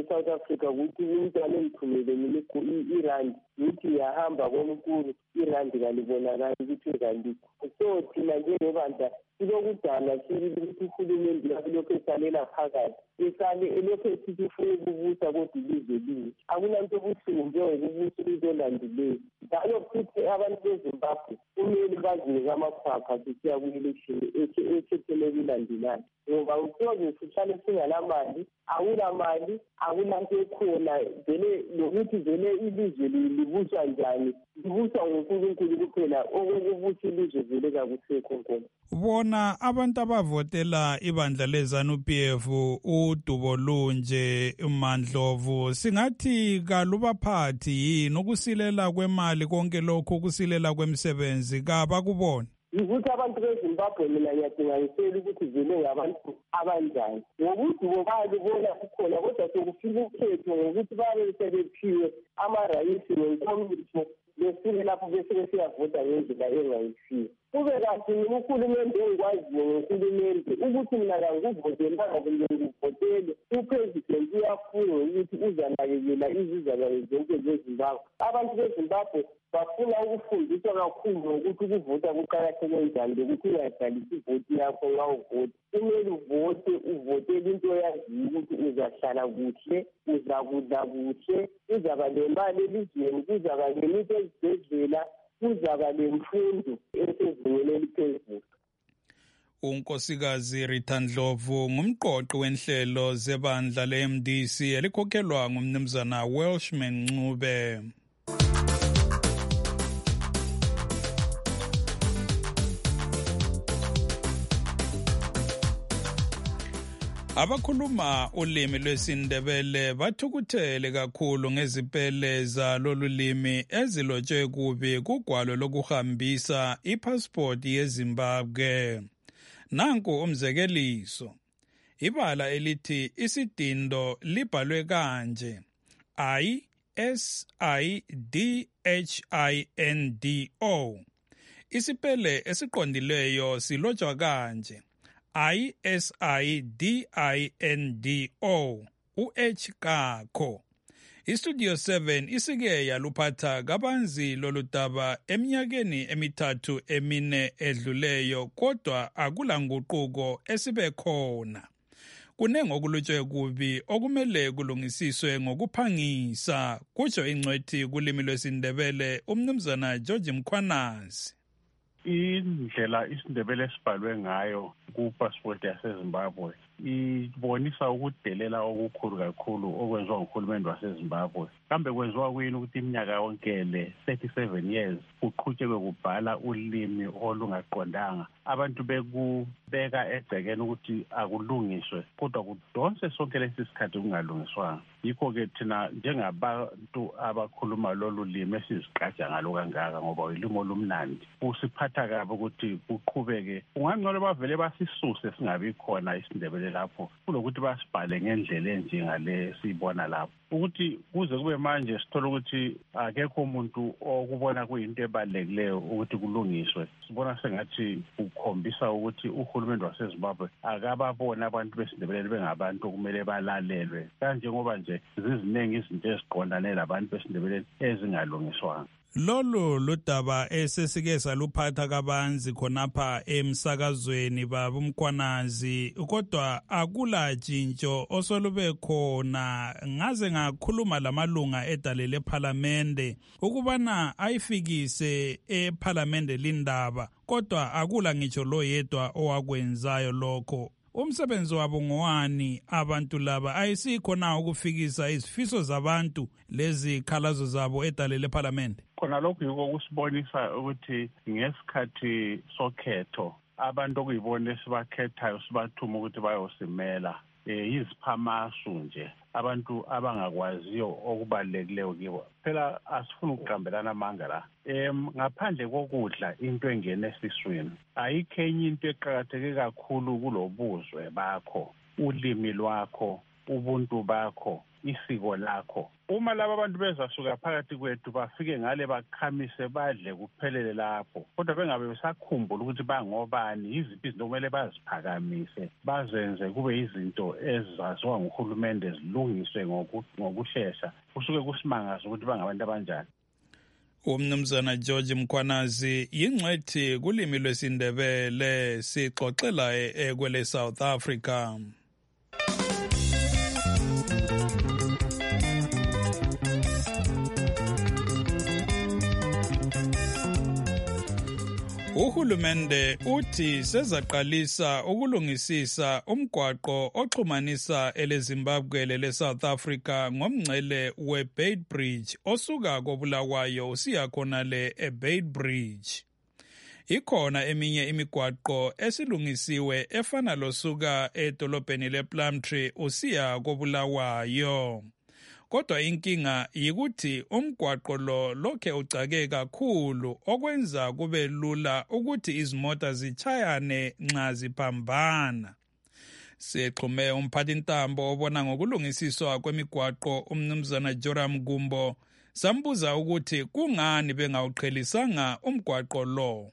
e-South Africa ukuthi umntwana engithumele irandi ngithi yahamba komkhulu irandi kalibonakali ukuthi irandikho. So thina njengebandla silokudala sibili ukuthi uhulumende yakulokhu esalela phakathi esale elokhu esithi ufuna ukubusa kodwa ilizwe linye. Akulanto ebuhlungu njengokubusa ilizwe elandileyo. Njalo futhi abantu beZimbabwe kumele bazinike amakhwapha sisiya ku-election ekhetheleke ilandelayo. Ngoba usoze sihlale singalamali, akulamali, akulanto ekhona vele nokuthi vele ilizwe libuswa njani. Libuswa nguNkulunkulu kuphela, okubusa ilizwe vele kakusekho nkolo. Bona abantu abavotela ibandla leZANU P F uDubo Lunje Mandlovu singathi kalubaphathi yini ukusilela kwemali konke lokho ukusilela kwemisebenzi kabakubona? Ukuthi abantu beZimbabwe mina ngiyadinganisela ukuthi vele ngabantu abanjani. Ngokuthi bobalibona kukhona kodwa sekufika ukhetho ngokuthi babe sebephiwe amarayisi nenkomitho besike lapho besike siyavota ngendlela engayisiyo. Kube kathi uhulumende engikwaziyo ngohulumende ukuthi mina kangikuvotelanga kumbe ngivotele upresident uyafunga ukuthi uzanakekela izizalwane zonke zeZimbabwe. Abantu beZimbabwe bafuna ukufundiswa kakhulu ngokuthi ukuvota kuqakatheke njani lokuthi ungadlalisi ivoti yakho nxa uvota. Kumele uvote uvotele into oyaziyo ukuthi uzahlala kuhle, uzakudla kuhle, kuzaba lemali elizweni, kuzaba lemithi ezibhedlela, kuzaba lemfundo esezingeni eliphezulu. uNkosikazi Rita Ndlovu ngumqoqi wenhlelo zebandla le-M D C elikhokhelwa ngumnumzana Welshman Ncube. Abakhuluma ulimi lwesiNdebele bathukuthele kakhulu ngezipele zalolu limi ezilotshwe kubi kugwalo lokuhambisa ipassport yeZimbabwe. Nanku umzekeliso. Ibala elithi isidindo libhalwe kanje. I S I D H I N D O. Isipele esiqondileyo silotshwa kanje. I S I D I N D O, u-H kakho. Istudio seven isike yaluphatha kabanzi lolu daba eminyakeni emithathu emine edluleyo kodwa akulanguquko esibe khona. Kunengi okulotshwe kubi okumele kulungisiswe ngokuphangisa, kutsho ingcwethi kulimi lwesiNdebele umnumzana George Mkhwanazi. Indlela isiNdebele esibhalwe ngayo ku-passport yaseZimbabwe ibonisa ukudelela okukhulu kakhulu okwenziwa nguhulumende waseZimbabwe. Kambe kwenziwa kuyini ukuthi iminyaka yonke le thirty-seven years kuqhutshekwe kubhala ulimi olungaqondanga, abantu bekubeka egcekeni ukuthi akulungiswe, kodwa kudonse sonke lesi sikhathi kungalungiswanga. Yikho-ke thina njengabantu abakhuluma lolu limi esizigqaja ngalo kangaka ngoba ulimi olumnandi usiphatha kabi ukuthi kuqhubeke. Ungangcono bavele basisuse singabi khona isiNdebele lapho kulokuthi basibhale ngendlela enjengale siyibona lapho, ukuthi kuze kube manje sithola ukuthi akekho umuntu okubona kuyinto ebalulekileyo ukuthi kulungiswe. Sibona sengathi ukhombisa ukuthi uhulumende waseZimbabwe akababona abantu besiNdebele bengabantu okumele balalelwe, kanjengoba nje ziziningi izinto eziqondane labantu besiNdebele ezingalungiswanga. Lolo ludaba esesike saluphatha kabanzi khonapha emsakazweni baba uMkhwanazi, kodwa akula jintsho osolube khona. Ngaze ngakhuluma lamalunga edale lePhalamende ukubana ayifikise ePhalamende lindaba, kodwa akula ngitsho lo yedwa owakwenzayo lokho. Umsebenzi wabo ngowani abantu laba? Ayisikho na ukufikisa izifiso zabantu lezi khalazo zabo edale lePhalamende? Khona lokhu yiko kusibonisa ukuthi ngesikhathi sokhetho abantu okuyibona esibakhethayo sibathuma ukuthi bayosimela yiziphamasu nje, abantu abangakwaziyo okubalulekileyo kibo. Phela asifuni ukuqambelana amanga la. Em ngaphandle kokudla into engene esiswini, ayikho enye into eqakatheke kakhulu kulobuzwe bakho, ulimi lwakho, ubuntu bakho, isiko lakho. Uma laba abantu bezasuka phakathi kwethu bafike ngale bakhamise badle kuphelele lapho, kodwa bengabe besakhumbula ukuthi bangobani, iziphi izinto kumele baziphakamise, bazenze kube izinto ezaziwa nguhulumende zilungiswe ngokushesha, kusuke kusimangaza ukuthi bangabantu abanjani. Umnumzana George Mkhwanazi yingcwethi kulimi lwesiNdebele sixoxela ekwele South Africa. Uhulumende uthi sezaqalisa ukulungisisa umgwaqo oxhumanisa eleZimbabwe lele-South Africa ngomngcele we-Beitbridge osuka koBulawayo usiya khonale e-Beitbridge. Ikhona eminye imigwaqo esilungisiwe efana losuka edolobheni lePlumtree usiya koBulawayo. Kodwa inkinga yikuthi umgwaqo lo lokhe ucake kakhulu okwenza kube lula ukuthi izimota zichayane nxa ziphambana. Sexhume umphathintambo obona ngokulungisiswa kwemigwaqo umnumzana Joram Gumbo sambuza ukuthi kungani bengawuqhelisanga umgwaqo lo.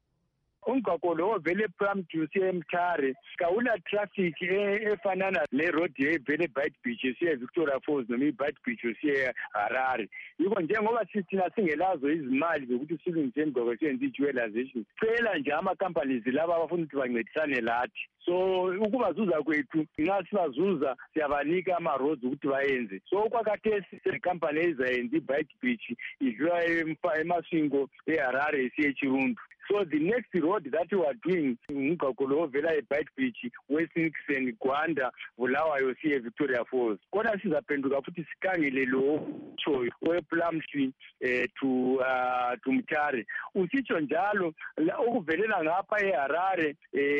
Umgwaqo lo vele Plumtree usiya eMtare kawula traffic efanana le road yevele Beitbridge usiya Victoria Falls noma iBeitbridge usiya Harare. Yiko njengoba sithina singelazo izimali zokuthi silungise imigwaqo senze i-jewelization, cela nje ama companies laba abafuna ukuthi bancedisane lathi. So ukubazuza kwethu nxa sibazuza siyabanika ama roads ukuthi bayenze. So kwakhathesi company ezayenza iBeitbridge idlula eMasingo eHarare isiya eChirundu. So the next road that we are doing umgwaqo lo vela eBeitbridge West Nixon Gwanda Bulawayo siya Victoria Falls. Kodwa sizaphenduka futhi sikangele lo choyo wePlumtree eh to uh, to Mtare. Usitsho njalo ukuvelela ngapha eHarare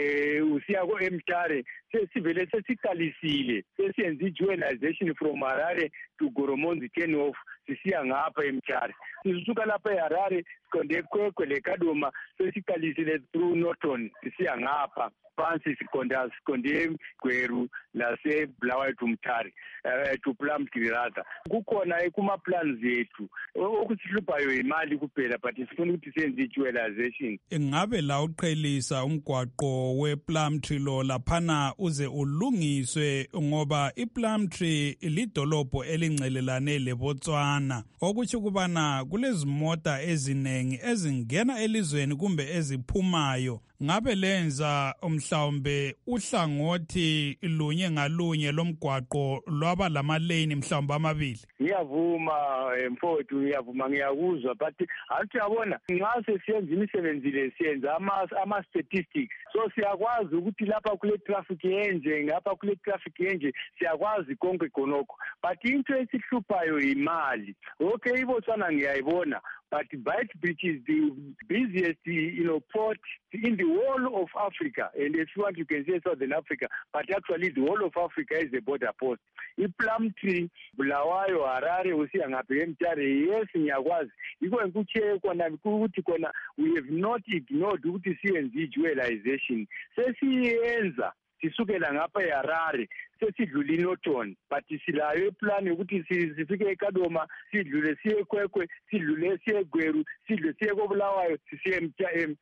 eh usiya ko eMtare sesivele sesiqalisile sesiyenza i-jewelization from Harare to Goromonzi ten off sisiya ngapha eMtare. Sisuka lapha eHarare sikonde Kwekwe leKadoma sesiqalisile through Norton sisiya ngapha phansi sikonda sikonde Gweru lase Bulawayo to Mtare uh, to Plumtree rather. Kukhona kuma plans zethu okusihluphayo imali kuphela but sifuna ukuthi senze i-jewelization. Ngabe la uqhelisa umgwaqo wePlumtree lo laphana uze ulungiswe ngoba iPlumtree lidolobho elingcelelane leBotswana okuthi kubana kulezimota ezinengi ezingena elizweni kumbe eziphumayo. Ngabe lenza umhlawumbe uhlangothi lunye ngalunye lomgwaqo lwaba lama lane mhlawumbe amabili. Ngiyavuma mfowethu ngiyavuma ngiyakuzwa but athi yabona nxa sesiyenza imisebenzi le siyenza ama ama statistics so siyakwazi ukuthi lapha kule traffic enje ngapha kule traffic enje siyakwazi konke khonokho but into esihluphayo imali. Okay iBotswana ngiyayibona but Beitbridge is the busiest you know port in the whole of Africa, and if you want you can say Southern Africa, but actually the whole of Africa is a border post. iPlumtree Bulawayo Harare usiya ngapha eMtare yes ngiyakwazi iko ngikuche kona ukuthi kona we have not ignored ukuthi siyenze i-jewelization sesiyenza sisukela ngapha eHarare sesidlula iNorton but silayo iplan ukuthi sifike eKadoma sidlule siye Kwekwe sidlule siye Gweru sidlule siye koBulawayo sisiye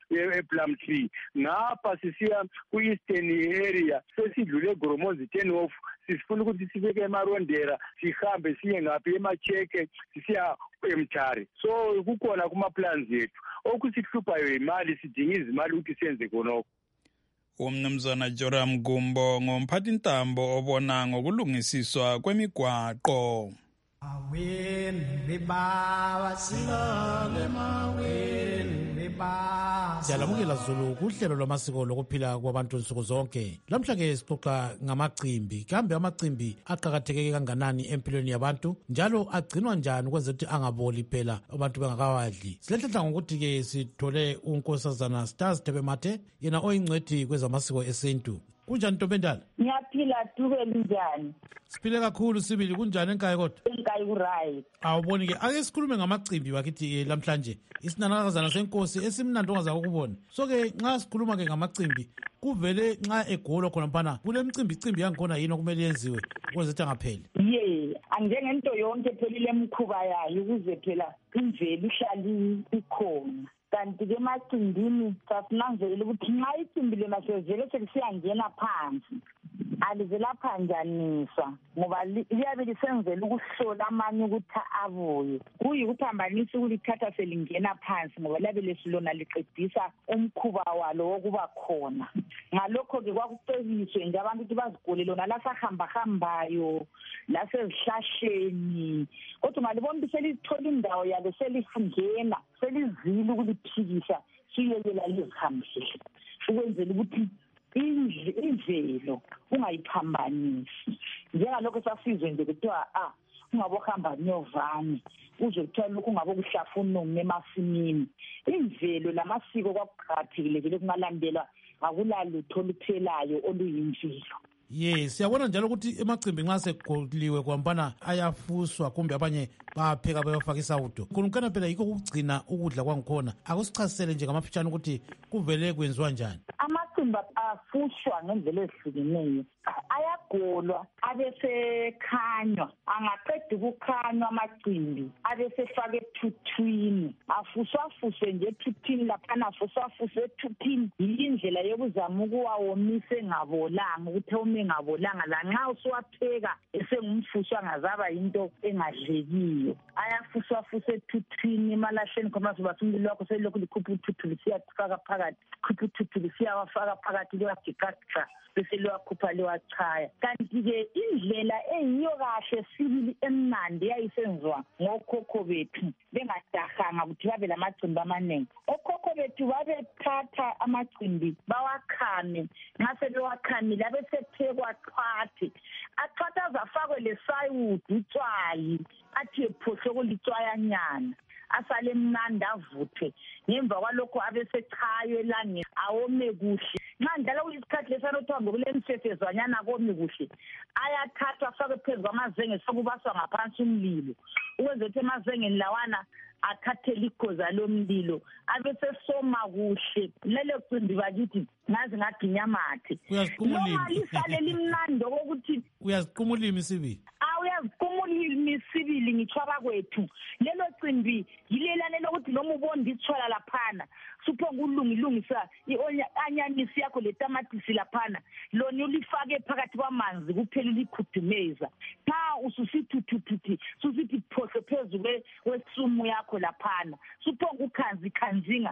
ePlumtree ngapha sisiya ku-eastern area sesidlule eGoromonzi ten off sifuna ukuthi sifike eMarondera sihambe siye ngapha eMacheke sisiya eMtare. So kukhona kuma plans yethu okusihluphayo imali sidinga izimali ukuthi senze khonokho. Umnumzana Joram Gumbo ngomphathintambo obona ngokulungisiswa kwemigwaqo. Awen beba silale mawen beba. Siyalamukela Zulu kuhlelo lwamasiko lokuphila kwabantu nsuku zonke. Lamhla ke sixoxa ngamacimbi. Kambe amacimbi aqhakatheke kanganani empilweni yabantu njalo agcinwa njani ukwenza ukuthi angaboli phela abantu bengakawadli. Silethetha ngokuthi ke sithole unkosazana Stars Tebemathe yena oyingcwethi kwezamasiko esintu. kunjani Ntombendala? Ngiyaphila Dube, njani? Siphile kakhulu Sibili, kunjani eNkayi kodwa? eNkayi ku-right. Awuboni ke ake sikhulume ngamacimbi bakithi lamhlanje isinanakazana senkosi esimnandi ongazake ukubona. So ke nxa sikhuluma ke ngamacimbi kuvele nxa egolwa khona mphana kule mcimbi cimbi yangikhona yini okumele yenziwe ukuze ukuthi angapheli? Ye, anjengento yonke phelile emkhuba yayo ukuze phela imvelo ihlali ikhona. Kanti ke emacimbini sasinanzelela ukuthi nxa icimbi lona sezele selisiyangena phansi alivela phanjaniswa ngoba liyabe lisenzela ukuhlola amanye ukuthi abuye kuyikuphambanisa ukulithatha selingena phansi ngoba liyabe lesilona liqedisa umkhuba walo wokuba khona. Ngalokho-ke kwakucebiswe nje abantu ukuthi bazigole lona lasahambahambayo lasezihlahleni kodwa ungalibona ukuthi selithola indawo yalo selifungena selizile ukuliphikisa siyekela lizihambisele ukwenzela ukuthi imvelo ungayiphambanisi. Njengalokho sasizwe nje kuthiwa ah ungabohamba nyovane uze kuthiwa lokhu ungabokuhlafuna emasimini. Imvelo lamasiko kwakuqakathekile vele kungalandelwa akulalutho oluphelayo oluyimvelo. Yes, siyabona njalo ukuthi emacimbi nxa segoliwe kwampana ayafuswa kumbe abanye bayapheka bayofaka isawudo. Khona phela yikho ukugcina ukudla kwangikhona. Akusichasisele nje ngamafitshane ukuthi kuvele kwenziwa njani. Amacimbi afuswa ngendlela ezihlukeneyo. Ayagolwa abesekhanywa, angaqeda ukukhanywa amacimbi abesefaka ethuthwini, afuswafuswe nje ethuthwini laphana afuswafuswe ethuthwini. Yindlela yokuzama ukuwawomisa engabolanga ukuthi ome engabolanga lanxa usuwapheka esengumfuswa angazaba yinto engadlekiyo. Ayafuswafuswe ethuthwini emalahleni khona sobathi umlilo wakho selokhu likhupha uthuthu lisiyafaka phakathi, khupha uthuthu lisiyawafaka phakathi liyagigaqha bese liwakhupha liwachaya. Kanti-ke indlela eyiyo kahle sibili emnandi yayisenziwa ngokhokho bethu bengadahanga ukuthi babe lamacimbi amaningi. Okhokho bethu babethatha amacimbi bawakhame, nxa sebewakhamile abesephekwa xhwathe, axhwathe azafakwe lesayudi utswayi athi ephohle kulitswayanyana asale mnandi avuthwe. Ngemva kwalokho abesechaywe elangeni awome kuhle. Nxa njalo kuyisikhathi lesana othambe kule msefezwanyana kome kuhle ayathathwa afakwe phezu kwamazenge sokubaswa ngaphansi umlilo ukwenza ukuthi emazengeni lawana athathele ikhoza lomlilo abesesoma kuhle. Lelo cimbi bakithi ngazi ngaginyamathe noma lisale limnandi okokuthi uyaziquma ulimi Sibili. Uyaziquma ulimi Sibili ngitshwa bakwethu. Lelo cimbi yilelane lokuthi noma ubonda ithwala laphana suphonga ulungilungisa i-anyanisi yakho letamatisi laphana lona ulifake phakathi kwamanzi kuphela likhudumeza pha ususithuthuthi susithi phohle phezu kwesumu yakho laphana suphonga ukhanzi khanzinga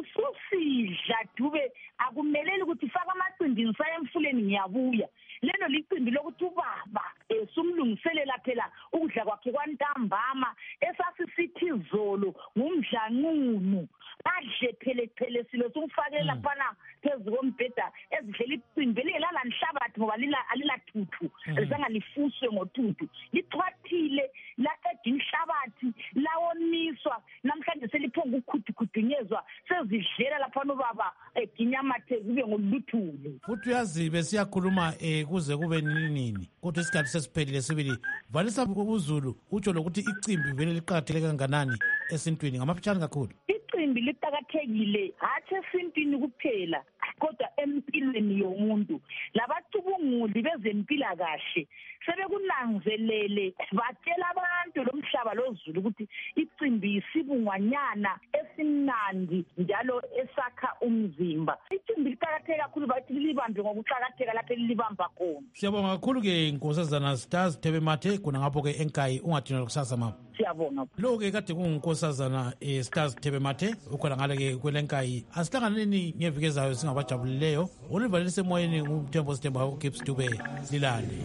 ususidla Dube. Akumeleli ukuthi faka amacimbini saye emfuleni ngiyabuya. Lelo licimbi lokuthi ubaba esumlungiselela phela ukudla kwakhe kwantambama esasisithi izolo ngumdlanqunu adle phele phele silo sumfakele laphana phezu kombheda ezidlela icimbi elingela nhlabathi ngoba alila thuthu lisangalifuswe ngothuthu lichwathile laqeda inhlabathi lawomiswa namhlanje seliphonga ukukhudukudunyezwa sezidlela laphana ubaba eginyamathe kube ngoluthuli. Futhi uyazi besiyakhuluma eh kuze kube nini nini kodwa isikhathi sesiphelile Sibili. Valisa uZulu utsho lokuthi icimbi vele liqakatheke kanganani esintwini ngamafitshane kakhulu. Icimbi liqakathekile hathi esintwini kuphela kodwa empilweni yomuntu. Labacubunguli bezempilakahle sebekunanzelele batshela abantu lomhlaba loZulu ukuthi icimbi isibungwanyana esimnandi njalo esakha umzimba. Icimbi liqakatheke kakhulu bathi libambe ngokuqakatheka lapho lilibamba khona. Siyabonga kakhulu ke Nkosazana Stars Tebemathe khona ngapho ke eNkayi ungathina kusasa mama. Siyabonga. Lo ke kade kungunkosazana eh, Stars Tebemathe ukhona ngale ke kwelenkayi. Asihlanganeni ngeviki ezayo singabajabulileyo. Olivalise emoyeni ngumthembo Sithemba uGibbs Dube lilale.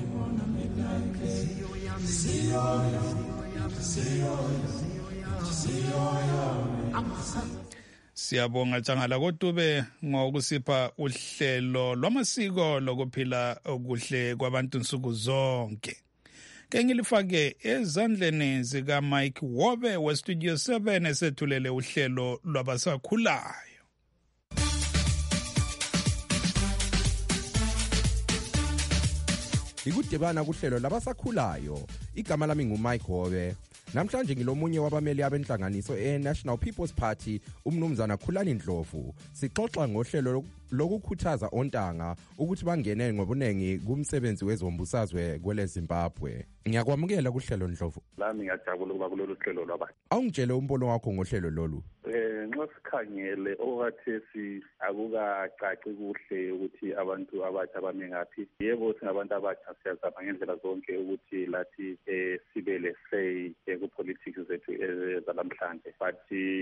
Siyabonga Tshangala kodube ngokusipha uhlelo lwamasiko lokuphila okuhle kwabantu nsuku zonke. Ke ngilifake ezandleni zika Mike Wobe we Studio seven esethulele uhlelo lwabasakhulayo. ikudibana kuhlelo labasakhulayo. Igama lami nguMike Hobe. Namhlanje ngilomunye wabameli abenhlanganiso e-National People's Party, umnumzana Khulani Ndlovu. Sixoxa ngohlelo lokukhuthaza ontanga ukuthi bangene ngobunengi kumsebenzi wezombusazwe kwele Zimbabwe. Ngiyakwamukela kuhlelo Ndlovu. Lami ngiyajabula ukuba kulolu hlelo lwabantu. Awungitshele umbono wakho ngohlelo lolu. Eh nxa sikhangele okhathesi akukacaci kuhle ukuthi abantu abatsha bame ngaphi. Yebo singabantu abatsha siyazama ngendlela zonke ukuthi lathi eh sibe le say ku-politics zethu zalamhlanje, but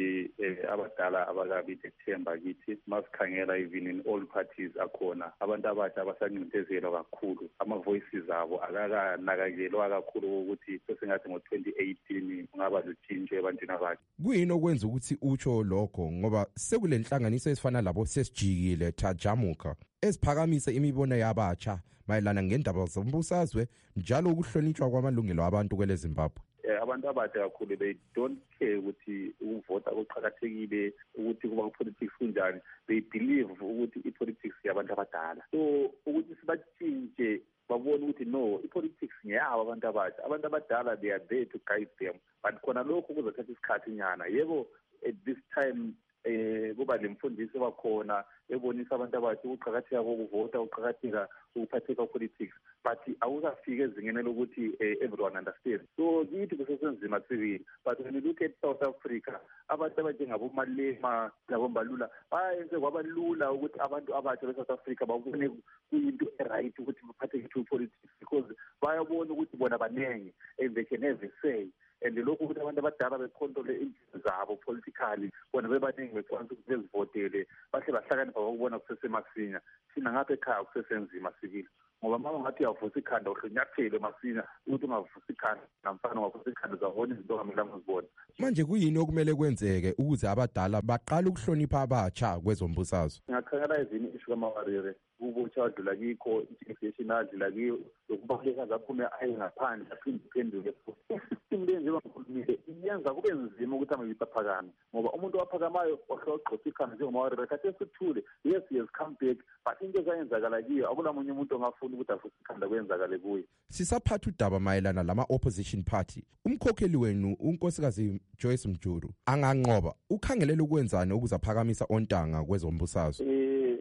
abadala abakabi ethemba kithi. Masikhangela even in all parties akhona abantu abatsha abasancindezelwa kakhulu, ama-voices abo akakanakakelwa kakhulu ukuthi sesingathi ngo-twenty eighteen kungaba lutshintsho ebantwini abatsha. Kuyini okwenza ukuthi utsho lokho? Ngoba sekule nhlanganiso ezifana labo sesijikile Tajamuka esiphakamise imibono yabatsha mayelana ngendaba zombusazwe njalo ukuhlonitshwa kwamalungelo abantu kwele Zimbabwe. Abantu abatsha kakhulu they don't care ukuthi ukuvota kuqhakathekile, ukuthi kuba ku-politics kunjani. They believe ukuthi i-politics yabantu abadala, so ukuthi sibatshintshe babone ukuthi no, i-politics ngeyabo abantu abatsha. Abantu abadala they are there to guide them, but khona lokho kuzothatha isikhathi nyana. Yebo at this time eh kuba lemfundiso bakhona ebonisa abantu abathi ukuqhakatheka kokuvota, ukuqhakatheka ukuphatheka politics, but awukafika ezingeni lokuthi everyone understands. So kithi kusesenzima sibili, but when you look at South Africa, abantu abanjengabo Malema labo Mbalula bayenze kwabalula ukuthi abantu abatsha be-South Africa babone kuyinto right ukuthi baphatheke to politics, because bayabona ukuthi bona banenge and they can have a say. And lokho ukuthi abantu abadala becontrol impilo zabo politically, bona bebaningi bekwanisa ukuthi bezivotele, bahle bahlakanipha bakubona kusesemasinya. Thina ngapha ekhaya kusesenzima sibili, ngoba mama ngathi uyavusa ikhanda uhlonyathele masinya ukuthi ungavusa ikhanda namfana ungavusa ikhanda uzabona izinto ongamelanga uzibone. Manje kuyini okumele kwenzeke ukuze abadala baqale ukuhlonipha abatsha kwezombusazwe? Ngiyakhangela izini ishu kamawarire kubutsha wadlula kikho i-investigation adlula kiyo lokubaleka zaphume aye ngaphandle aphinde iphenduke futhi. Isystem le njengoba ngikhulumile iyenza kube nzima ukuthi ama-youth aphakame, ngoba umuntu owaphakamayo wahlogqosa ikhanda njengomawarire khathi esithule, yes he has come back, but into ezayenzakala kiyo akula munye umuntu ongafuni ukuthi avusa ikhanda kwenzakale kuye. Sisaphatha udaba mayelana lama-opposition party. Umkhokheli wenu unkosikazi Joyce Mjuru anganqoba ukhangelela ukwenzani ukuze aphakamisa ontanga kwezombusazwe? Eh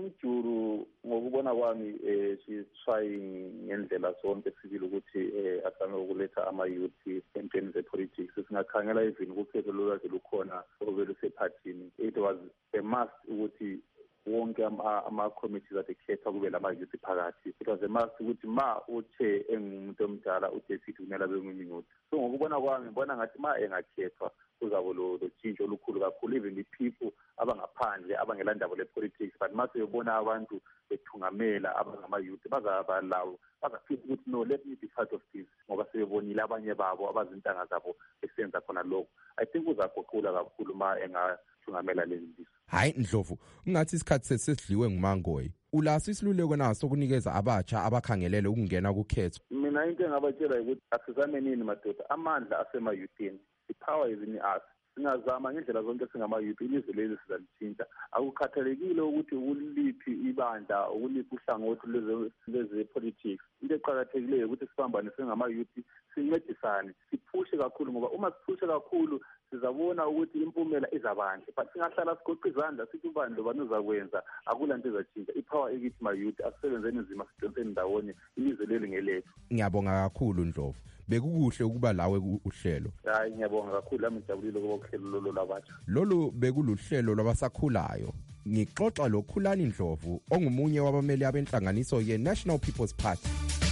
uMjuru ngokubona kwami eh she's trying ngendlela zonke sibili ukuthi eh asame ukuletha ama-youth entweni ze-politics. Singakhangela even kukhetho lolwazi lukhona ovele sephathini, it was a must ukuthi wonke ama-committees adekhethwa kube lama-youth phakathi. It was a must ukuthi ma uthe engumuntu omdala uDavid kumele abe ngumnyuthi. So ngokubona kwami ngibona ngathi ma engakhethwa kuzabo lo tshintsho olukhulu kakhulu, even the people abangaphandle abangelandaba le-politics, but mase yobona abantu bethungamela abangama-youth bazaba lawo bazafisa ukuthi no, let me be part of this, ngoba sebebonile abanye babo abazintanga zabo besenza khona lokho. I think uzaguqula kakhulu ma engathungamela lezi zinto. Hayi Ndlovu, ungathi isikhathi sesidliwe ngumangoyi. Ulaso isiluleko naso kunikeza abatsha abakhangelele ukungena kukhetho? Mina into engabatshela ukuthi asizame nini madoda, amandla asema-youthini, i-power is in us. Singazama ngendlela zonke singama-youth, ilizwe leli sizalithinta. Akukhathalekile ukuthi ukuliphi ibandla, ukuliphi uhlangothi leze-politics. Into eqakathekileyo ukuthi sibambane singama-youth, sincedisane, siphushe kakhulu, ngoba uma siphushe kakhulu sizabona ukuthi impumela izabandla. But singahlala sigoqa izandla sithi ubani lo bani uzakwenza, akula nto ezatshintsha. Ipower ekithi ma-youth asisebenzeni nzima, sidonseni ndawonye, ilizwe leli ngelethu. Ngiyabonga kakhulu Ndlovu, bekukuhle ukuba lawe uhlelo. Hayi ngiyabonga kakhulu, lami ngijabulile ukuba uhlelo lolo labatsha. Lolu bekuluhlelo lwabasakhulayo. Ngixoxa lo Khulani Ndlovu ongumunye wabameli abenhlanganiso ye-National People's Party.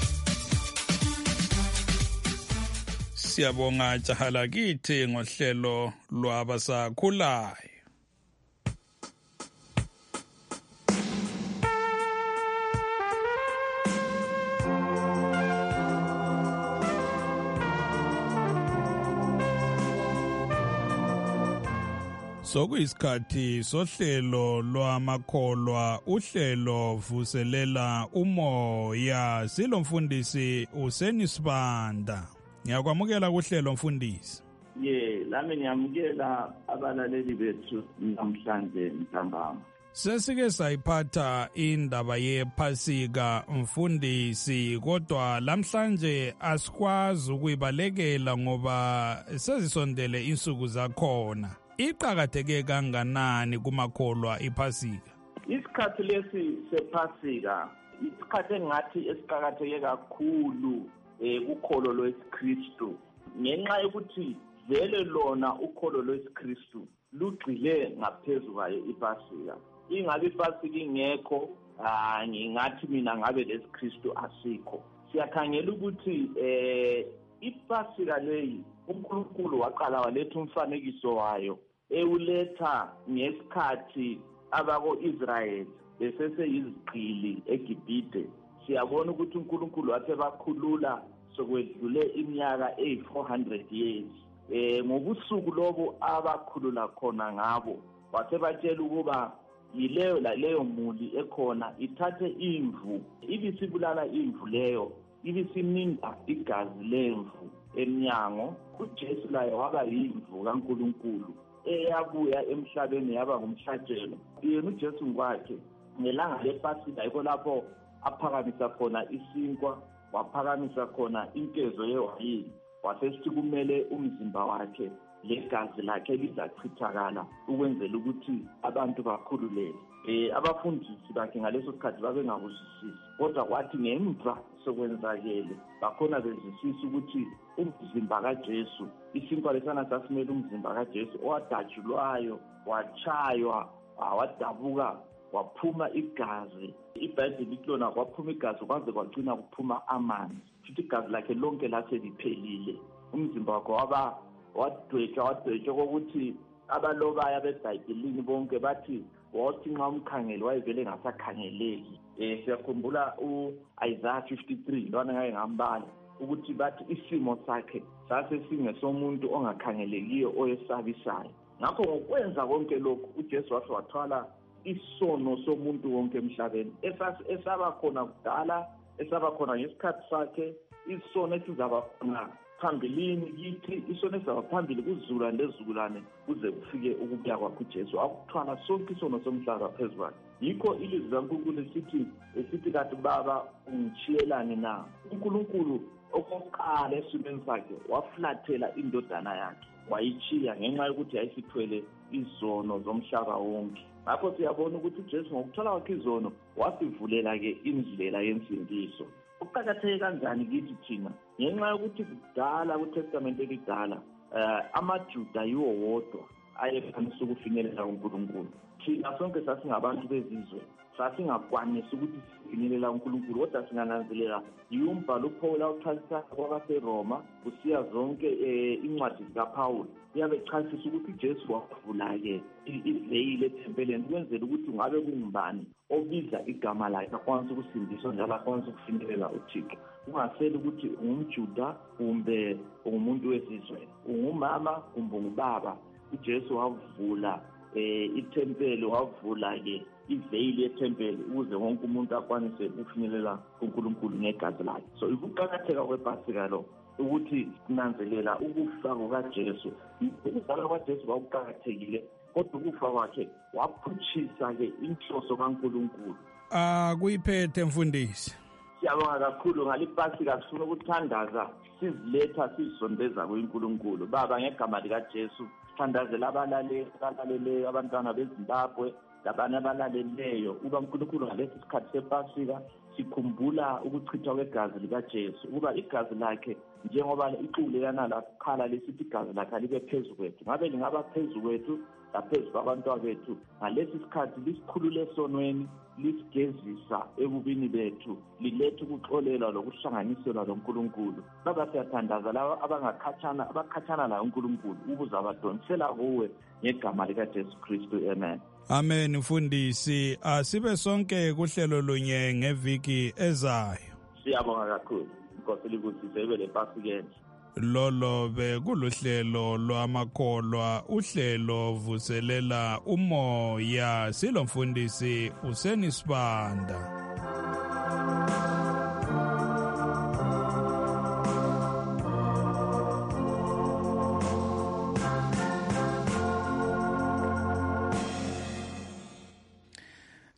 Siyabonga jahala kithi ngohlelo lwabasakhulayo. Sokuyisikhathi sohlelo lwamakholwa, uhlelo vuselela umoya. Silomfundisi uSenisibanda. Ngiyakwamukela kuhlelo mfundisi. Ye, lami ngiyamukela abalaleli bethu namhlanje ntambama. Sesike sayiphatha indaba yephasika mfundisi, kodwa lamhlanje asikwazi ukuyibalekela ngoba sezisondele insuku zakhona. Iqakatheke kanganani kumakholwa iphasika? Isikhathi lesi sephasika isikhathi engathi esiqakatheke kakhulu eh kukholo lwesikristu, ngenxa yokuthi vele lona ukholo lwesikristu lugxile ngaphezu kwayo iphasika. Ingabe iphasika ingekho, ah ngingathi mina ngabe lesikristu asikho. Siyakhangela ukuthi eh iphasika leyi uNkulunkulu waqala waletha umfanekiso wayo ewuletha ngesikhathi abako-Israyeli beseseyizigqili eGibhite. Siyabona ukuthi uNkulunkulu wathe bakhulula sokwedlule iminyaka eyi four hundred years. Eh ngobusuku lobo abakhulula khona ngabo wathe batshela ukuba yileyo la leyo muli ekhona ithathe imvu, ibisibulala imvu leyo, ibisininda igazi lemvu emnyango. uJesu laye waba yimvu kaNkulunkulu eyabuya emhlabeni yaba ngumhlatshelo. Yena uJesu ngokwakhe ngelanga lePhasika yikho lapho aphakamisa khona isinkwa, waphakamisa khona inkezo yewayini, wasesithi kumele umzimba wakhe legazi lakhe lizachithakala ukwenzela ukuthi abantu bakhululeke. Eh abafundisi bakhe ngaleso sikhathi babengakuzwisisi, kodwa kwathi ngemva sokwenzakele bakhona bezwisisa ukuthi umzimba kaJesu, isinkwa lesana sasimele umzimba kaJesu owadajulwayo, wachaywa, wadabuka, waphuma igazi. iBhayibheli likhona kwaphuma igazi kwaze kwagcina kuphuma amanzi, futhi igazi lakhe lonke lase liphelile. Umzimba wakhe waba wadwetshwa wadwetshwa kokuthi abalobayo beBhayibhelini bonke bathi wathi nxa umkhangeli wayevele ngasakhangeleki. Eh siyakhumbula uIsaiah fifty-three lona ngeke ngambala ukuthi bathi isimo sakhe sase singesomuntu ongakhangelekiyo oyesabisayo. Ngakho ngokwenza konke lokhu uJesu wathi wathwala isono somuntu wonke emhlabeni esaba khona kudala, esaba khona ngesikhathi sakhe, isono esizaba khona phambilini yithi, isono esizaba phambili kuzizukulwane lezizukulwane kuze kufike ukubuya kwakhe uJesu. Akuthwala sonke isono somhlaba phezu kwakhe. Yikho ilizwi laNkulunkulu sithi esithi kathi baba ungitshiyelani na? uNkulunkulu okokuqala esimeni sakhe waflathela indodana yakhe, wayichiya ngenxa yokuthi yayisithwele izono zomhlaba wonke. Ngakho siyabona ukuthi uJesu ngokuthola kwakhe izono wasivulela ke indlela yensindiso. Uqakatheke kanjani kithi thina? Ngenxa yokuthi kudala kuTestament elidala eh amaJuda yiwo wodwa ayekwanisa ukufinyelela kuNkulunkulu. Thina sonke sasingabantu bezizwe sasingakwanisi ukuthi sifinyelela uNkulunkulu, kodwa singananzelela yiumbhalo uPaul awuchasisa kwabaseRoma kusiya zonke incwadi zikaPaul uyabe echasisa ukuthi uJesu wavula-ke iveyili ethempeleni ukwenzela ukuthi ngabe kungubani obiza igama lakhe akwanisa ukusindiswa njalo akwanisa ukufinyelela uThixo. Ungaseli ukuthi ungumJuda kumbe ungumuntu wesizwe, ungumama kumbe ungubaba. uJesu wavula eh ithempeli, wavula ke iveyili yethempeli ukuze wonke umuntu akwanise ukufinyelela kuNkulunkulu ngegazi lakhe. So ukuqakatheka kwePhasika lo ukuthi sinanzelela ukufa kukaJesu. Ukuzalwa kwaJesu kwakuqakathekile, kodwa ukufa kwakhe waphutshisa ke inhloso kaNkulunkulu. Ah kuyiphethe mfundisi. Siyabonga kakhulu ngaliPhasika, sifuna ukuthandaza siziletha sizisondeza kuNkulunkulu. Baba ngegama likaJesu thandazela abalaleli abalaleleyo, abantwana beZimbabwe labanye abalaleleyo uba uNkulunkulu ngalesi sikhathi sePhasika sikhumbula ukuchithwa kwegazi likaJesu, ukuba igazi lakhe njengoba iqulekana lakhala lesithi igazi lakhe libe phezu kwethu, ngabe lingaba phezu kwethu laphezu kwabantu bethu ngalesi sikhathi lisikhulule esonweni, lisigezisa ebubini bethu, lilethe ukuxolelwa lokuhlanganiselwa loNkulunkulu. Baba siyathandaza laba abangakhathana abakhathana la uNkulunkulu ukuze abadonsela kuwe ngegama likaJesu Kristu, amen. Amen mfundisi, asibe sonke kuhlelo lunye ngeviki ezayo. Siyabonga kakhulu. Inkosi likuzise ibe lePhasika. Lolo bekuluhlelo lwamakholwa, uhlelo vuselela umoya, silo mfundisi uSenisibanda.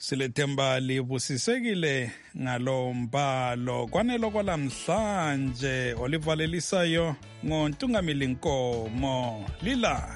Silethemba libusisekile ngalo mbhalo kwanelo kwalamhlanje olivalelisayo ngoNtungamili Nkomo Lilale.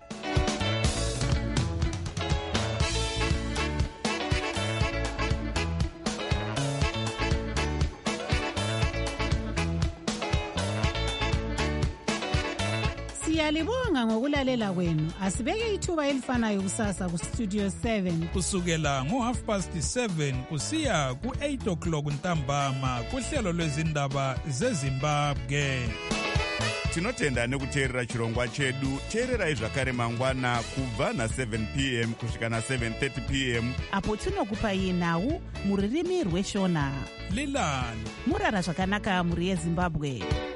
Siyalibonga ngokulalela kwenu. Asibeke ithuba elifanayo kusasa ku Studio seven. Kusukela ngo half past seven kusiya ku eight o'clock ntambama kuhlelo lwezindaba zeZimbabwe. Tinotenda nekuteerera chirongwa chedu. Teererai zvakare mangwana kubva na seven p m kusvika na seven thirty p m apo tinokupai nhau muririmi rweshona. Lilani murara zvakanaka muri yeZimbabwe.